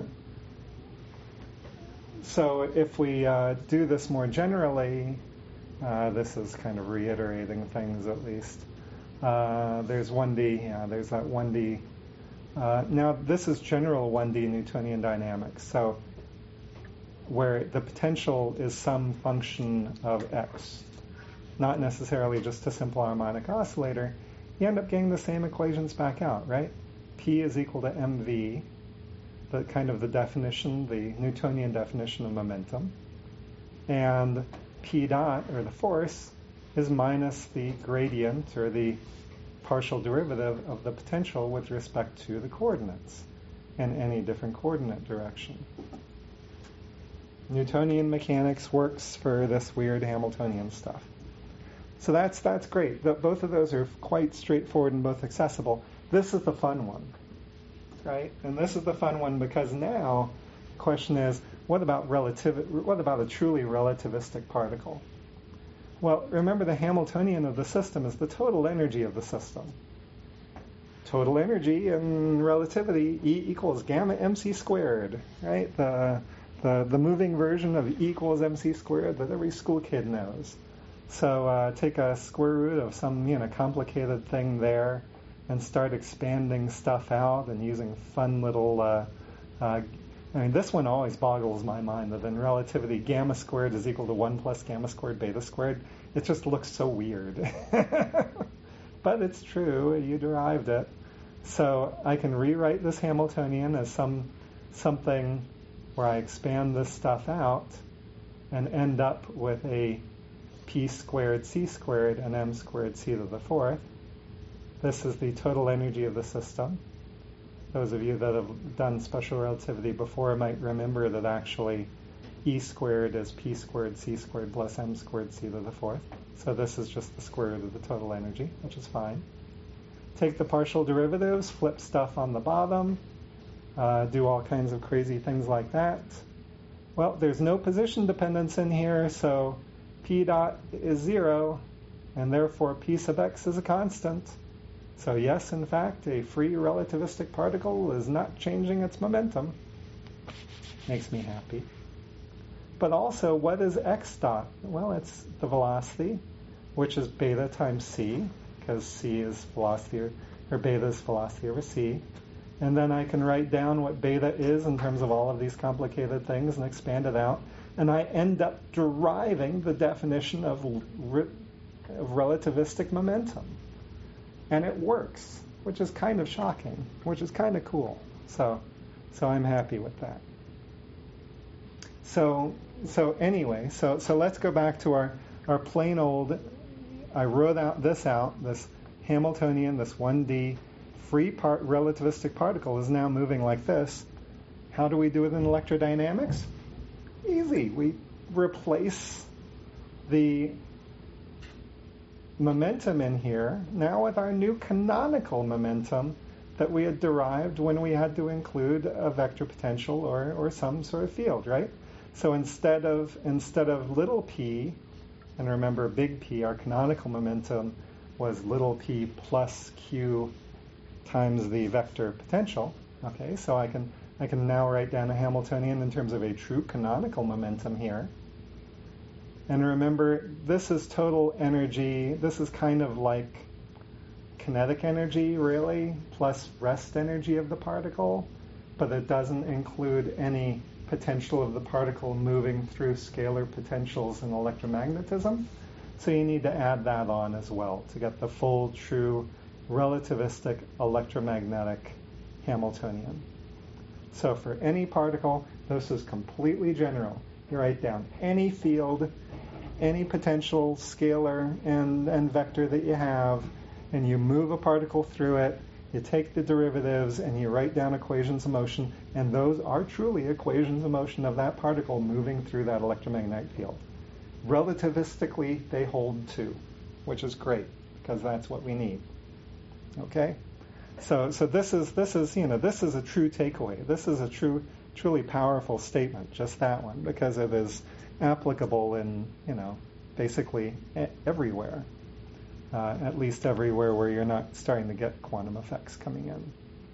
so if we uh, do this more generally, uh, this is kind of reiterating things at least. Uh, there's one D. Yeah, there's that one D. Uh, now, this is general one D Newtonian dynamics, so where the potential is some function of x, not necessarily just a simple harmonic oscillator. You end up getting the same equations back out, right? P is equal to mv, the kind of the definition, the Newtonian definition of momentum, and p dot, or the force, is minus the gradient, or the partial derivative of the potential with respect to the coordinates in any different coordinate direction. Newtonian mechanics works for this weird Hamiltonian stuff. So that's that's great. The, both of those are quite straightforward and both accessible. This is the fun one, right? And this is the fun one because now the question is, what about relativ- What about a truly relativistic particle? Well, remember the Hamiltonian of the system is the total energy of the system. Total energy in relativity, E equals gamma mc squared, right? The, the, the moving version of E equals mc squared that every school kid knows. So uh, take a square root of some you know complicated thing there and start expanding stuff out and using fun little... Uh, uh, I mean, this one always boggles my mind that in relativity, gamma squared is equal to one plus gamma squared beta squared. It just looks so weird. But it's true. You derived it. So I can rewrite this Hamiltonian as some something where I expand this stuff out and end up with a p squared c squared and m squared c to the fourth. This is the total energy of the system. Those of you that have done special relativity before might remember that actually E squared is p squared c squared plus m squared c to the fourth. So this is just the square root of the total energy, which is fine. Take the partial derivatives, flip stuff on the bottom, uh, do all kinds of crazy things like that. Well, there's no position dependence in here, so p dot is zero, and therefore p sub x is a constant. So yes, in fact, a free relativistic particle is not changing its momentum. Makes me happy. But also, what is x dot? Well, it's the velocity, which is beta times c, because c is velocity, or, or beta is velocity over c. And then I can write down what beta is in terms of all of these complicated things and expand it out. And I end up deriving the definition of, re- of relativistic momentum. And it works, which is kind of shocking, which is kind of cool. So, so I'm happy with that. So, so anyway, so so let's go back to our, our plain old. I wrote out this out. This Hamiltonian, this one D free part relativistic particle is now moving like this. How do we do it in electrodynamics? Easy. We replace the momentum in here now with our new canonical momentum that we had derived when we had to include a vector potential or, or some sort of field, right? So instead of instead of little p, and remember big P, our canonical momentum was little p plus q times the vector potential. Okay, so I can I can now write down a Hamiltonian in terms of a true canonical momentum here. And remember, this is total energy. This is kind of like kinetic energy, really, plus rest energy of the particle, but it doesn't include any potential of the particle moving through scalar potentials in electromagnetism. So you need to add that on as well to get the full, true, relativistic electromagnetic Hamiltonian. So for any particle, this is completely general. You write down any field, any potential scalar and, and vector that you have, and you move a particle through it, you take the derivatives, and you write down equations of motion, and those are truly equations of motion of that particle moving through that electromagnetic field. Relativistically, they hold too, which is great, because that's what we need. Okay? So so this is this is you know this is a true takeaway. This is a true truly powerful statement, just that one, because it is applicable in, you know, basically everywhere. Uh, at least everywhere where you're not starting to get quantum effects coming in.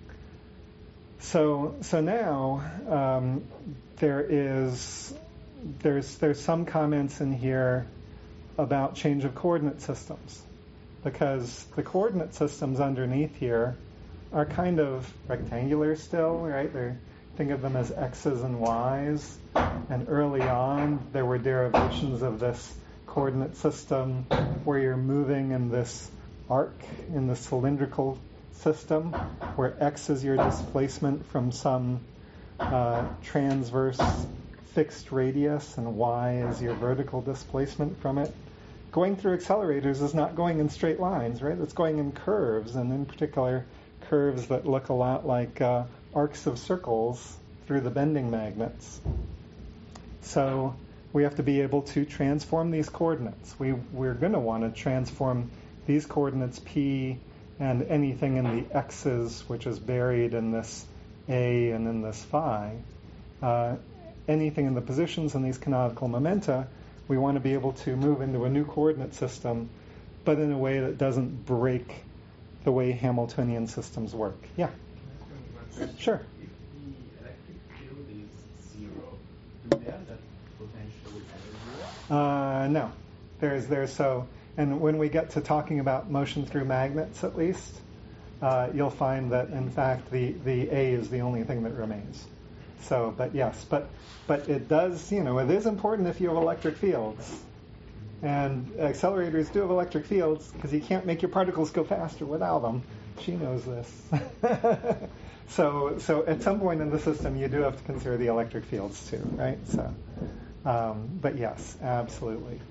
So so now um, there is there's there's some comments in here about change of coordinate systems, because the coordinate systems underneath here are kind of rectangular still, right? They're, think of them as x's and y's, and early on there were derivations of this coordinate system where you're moving in this arc in the cylindrical system where x is your displacement from some uh, transverse fixed radius and y is your vertical displacement from it. Going through accelerators is not going in straight lines, right? It's going in curves, and in particular curves that look a lot like uh, arcs of circles through the bending magnets. So we have to be able to transform these coordinates. We, we're going to want to transform these coordinates P and anything in the x's, which is buried in this A and in this phi. Uh, anything in the positions in these canonical momenta, we want to be able to move into a new coordinate system, but in a way that doesn't break the way Hamiltonian systems work. Yeah? Sure. If the electric field is zero, do they have that potential energy? Uh, no. There's, there's so, and when we get to talking about motion through magnets at least, uh, you'll find that in fact the, the A is the only thing that remains. So, but yes, but but it does, you know, it is important if you have electric fields. And accelerators do have electric fields because you can't make your particles go faster without them. She knows this. so so at some point in the system you do have to consider the electric fields too, right? So, um, but yes, absolutely.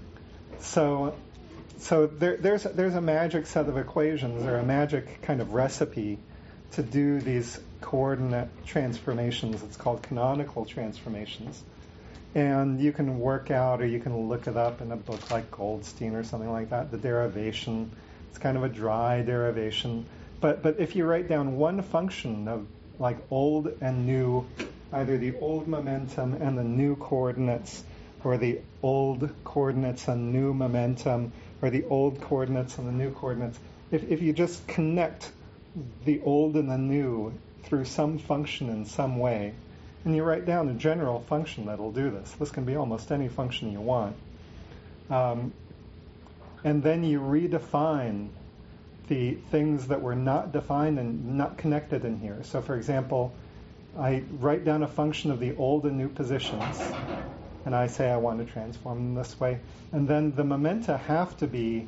So so there, there's there's a magic set of equations or a magic kind of recipe to do these coordinate transformations. It's called canonical transformations. And you can work out, or you can look it up in a book like Goldstein or something like that, the derivation. It's kind of a dry derivation. But but if you write down one function of like old and new, either the old momentum and the new coordinates, or the old coordinates and new momentum, or the old coordinates and the new coordinates, if if you just connect the old and the new through some function in some way, and you write down a general function that'll do this. This can be almost any function you want. Um, and then you redefine the things that were not defined and not connected in here. So for example, I write down a function of the old and new positions, and I say I want to transform them this way. And then the momenta have to be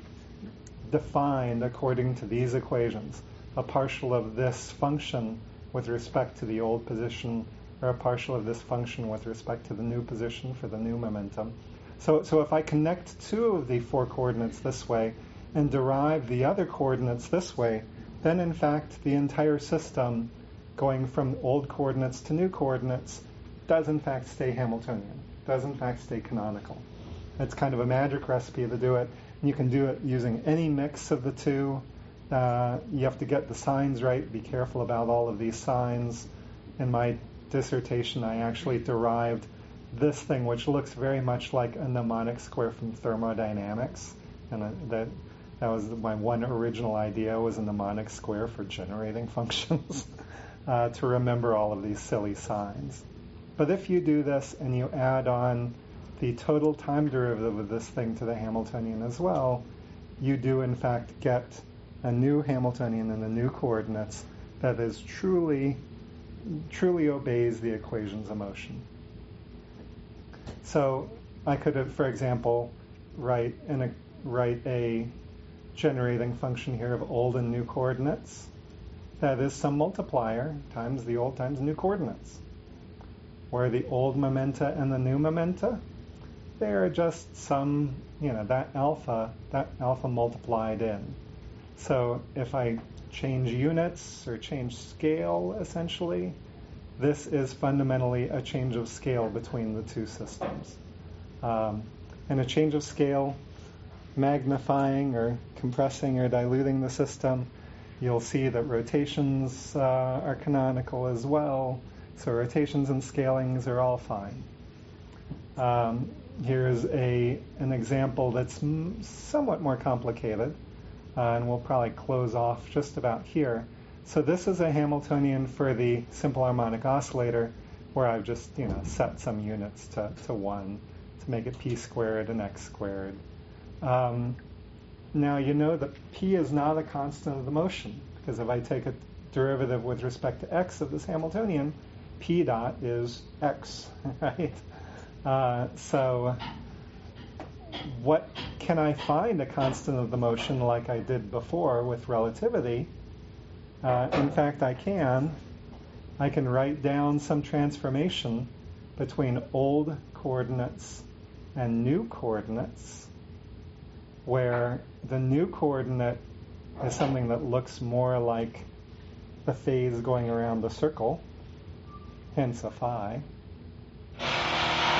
defined according to these equations. A partial of this function with respect to the old position, or a partial of this function with respect to the new position for the new momentum. So, so if I connect two of the four coordinates this way and derive the other coordinates this way, then in fact the entire system going from old coordinates to new coordinates does in fact stay Hamiltonian, does in fact stay canonical. It's kind of a magic recipe to do it. And you can do it using any mix of the two. Uh, you have to get the signs right. Be careful about all of these signs. In my dissertation, I actually derived this thing, which looks very much like a mnemonic square from thermodynamics, and uh, that that was my one original idea, was a mnemonic square for generating functions uh, to remember all of these silly signs. But if you do this and you add on the total time derivative of this thing to the Hamiltonian as well, you do in fact get a new Hamiltonian and the new coordinates that is truly, truly obeys the equations of motion. So I could, have, for example, write in a write a generating function here of old and new coordinates. That is some multiplier times the old times new coordinates, where the old momenta and the new momenta, they are just some, you know, that alpha, that alpha multiplied in. So if I change units or change scale, essentially, this is fundamentally a change of scale between the two systems. Um, and a change of scale, magnifying or compressing or diluting the system, you'll see that rotations uh, are canonical as well. So rotations and scalings are all fine. Um, here's a an example that's m- somewhat more complicated. Uh, and we'll probably close off just about here. So this is a Hamiltonian for the simple harmonic oscillator, where I've just, you know, set some units to, to one to make it p squared and x squared. Um, now you know that p is not a constant of the motion, because if I take a derivative with respect to x of this Hamiltonian, p dot is x, right? Uh, so what can I find a constant of the motion like I did before with relativity? Uh, in fact, I can. I can write down some transformation between old coordinates and new coordinates, where the new coordinate is something that looks more like the phase going around the circle, hence a phi.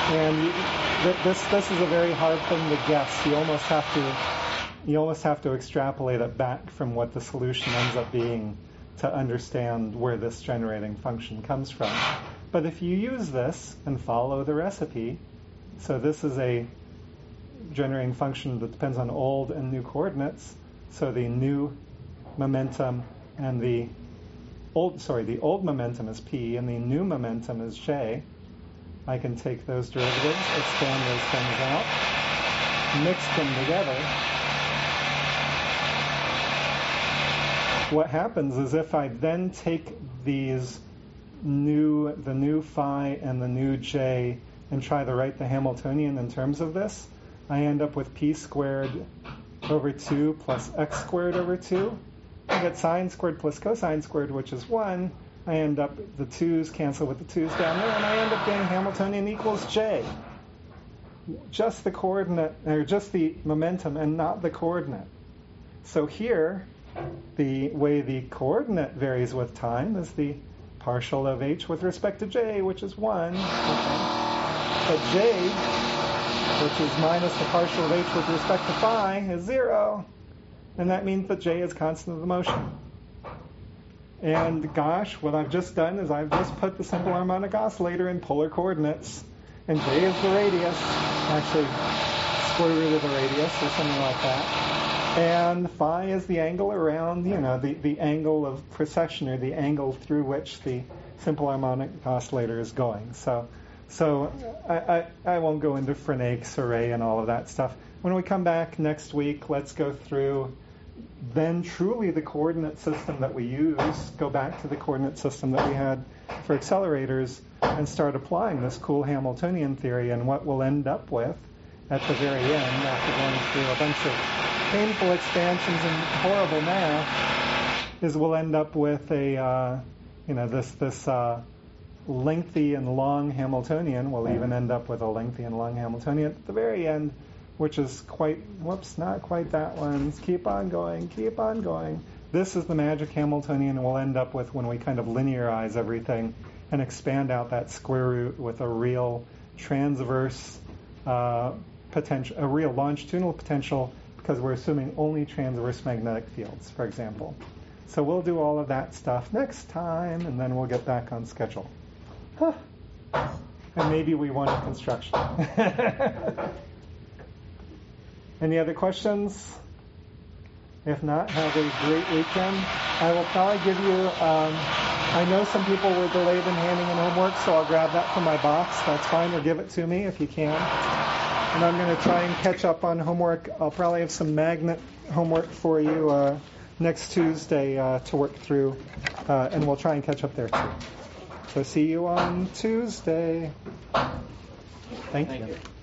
And you, th- this this is a very hard thing to guess. You almost have to you almost have to extrapolate it back from what the solution ends up being to understand where this generating function comes from. But if you use this and follow the recipe, so this is a generating function that depends on old and new coordinates. So the new momentum and the old, sorry, the old momentum is p and the new momentum is j. I can take those derivatives, expand those things out, mix them together. What happens is if I then take these new, the new phi and the new j and try to write the Hamiltonian in terms of this, I end up with p squared over two plus x squared over two. I get sine squared plus cosine squared, which is one. I end up, the twos cancel with the twos down there, and I end up getting Hamiltonian equals j. Just the coordinate, or just the momentum and not the coordinate. So here, the way the coordinate varies with time is the partial of h with respect to j, which is one. Okay. But j, which is minus the partial of h with respect to phi, is zero. And that means that j is constant of the motion. And gosh, what I've just done is I've just put the simple harmonic oscillator in polar coordinates. And j is the radius, actually square root of the radius or something like that. And phi is the angle around, you know, the, the angle of precession, or the angle through which the simple harmonic oscillator is going. So so I, I, I won't go into Frene's array and all of that stuff. When we come back next week, let's go through then truly the coordinate system that we use, go back to the coordinate system that we had for accelerators, and start applying this cool Hamiltonian theory. And what we'll end up with at the very end, after going through a bunch of painful expansions and horrible math, is we'll end up with a, uh, you know, this this uh, lengthy and long Hamiltonian. We'll even end up with a lengthy and long Hamiltonian at the very end, which is quite, whoops, not quite that one. Keep on going, keep on going. This is the magic Hamiltonian we'll end up with when we kind of linearize everything and expand out that square root with a real transverse uh, potential, a real longitudinal potential, because we're assuming only transverse magnetic fields, for example. So we'll do all of that stuff next time, and then we'll get back on schedule. Huh. And maybe we won a construction. Any other questions? If not, have a great weekend. I will probably give you, um, I know some people were delayed in handing in homework, so I'll grab that from my box. That's fine, or give it to me if you can. And I'm going to try and catch up on homework. I'll probably have some magnet homework for you uh, next Tuesday uh, to work through, uh, and we'll try and catch up there too. So see you on Tuesday. Thank, Thank you. you.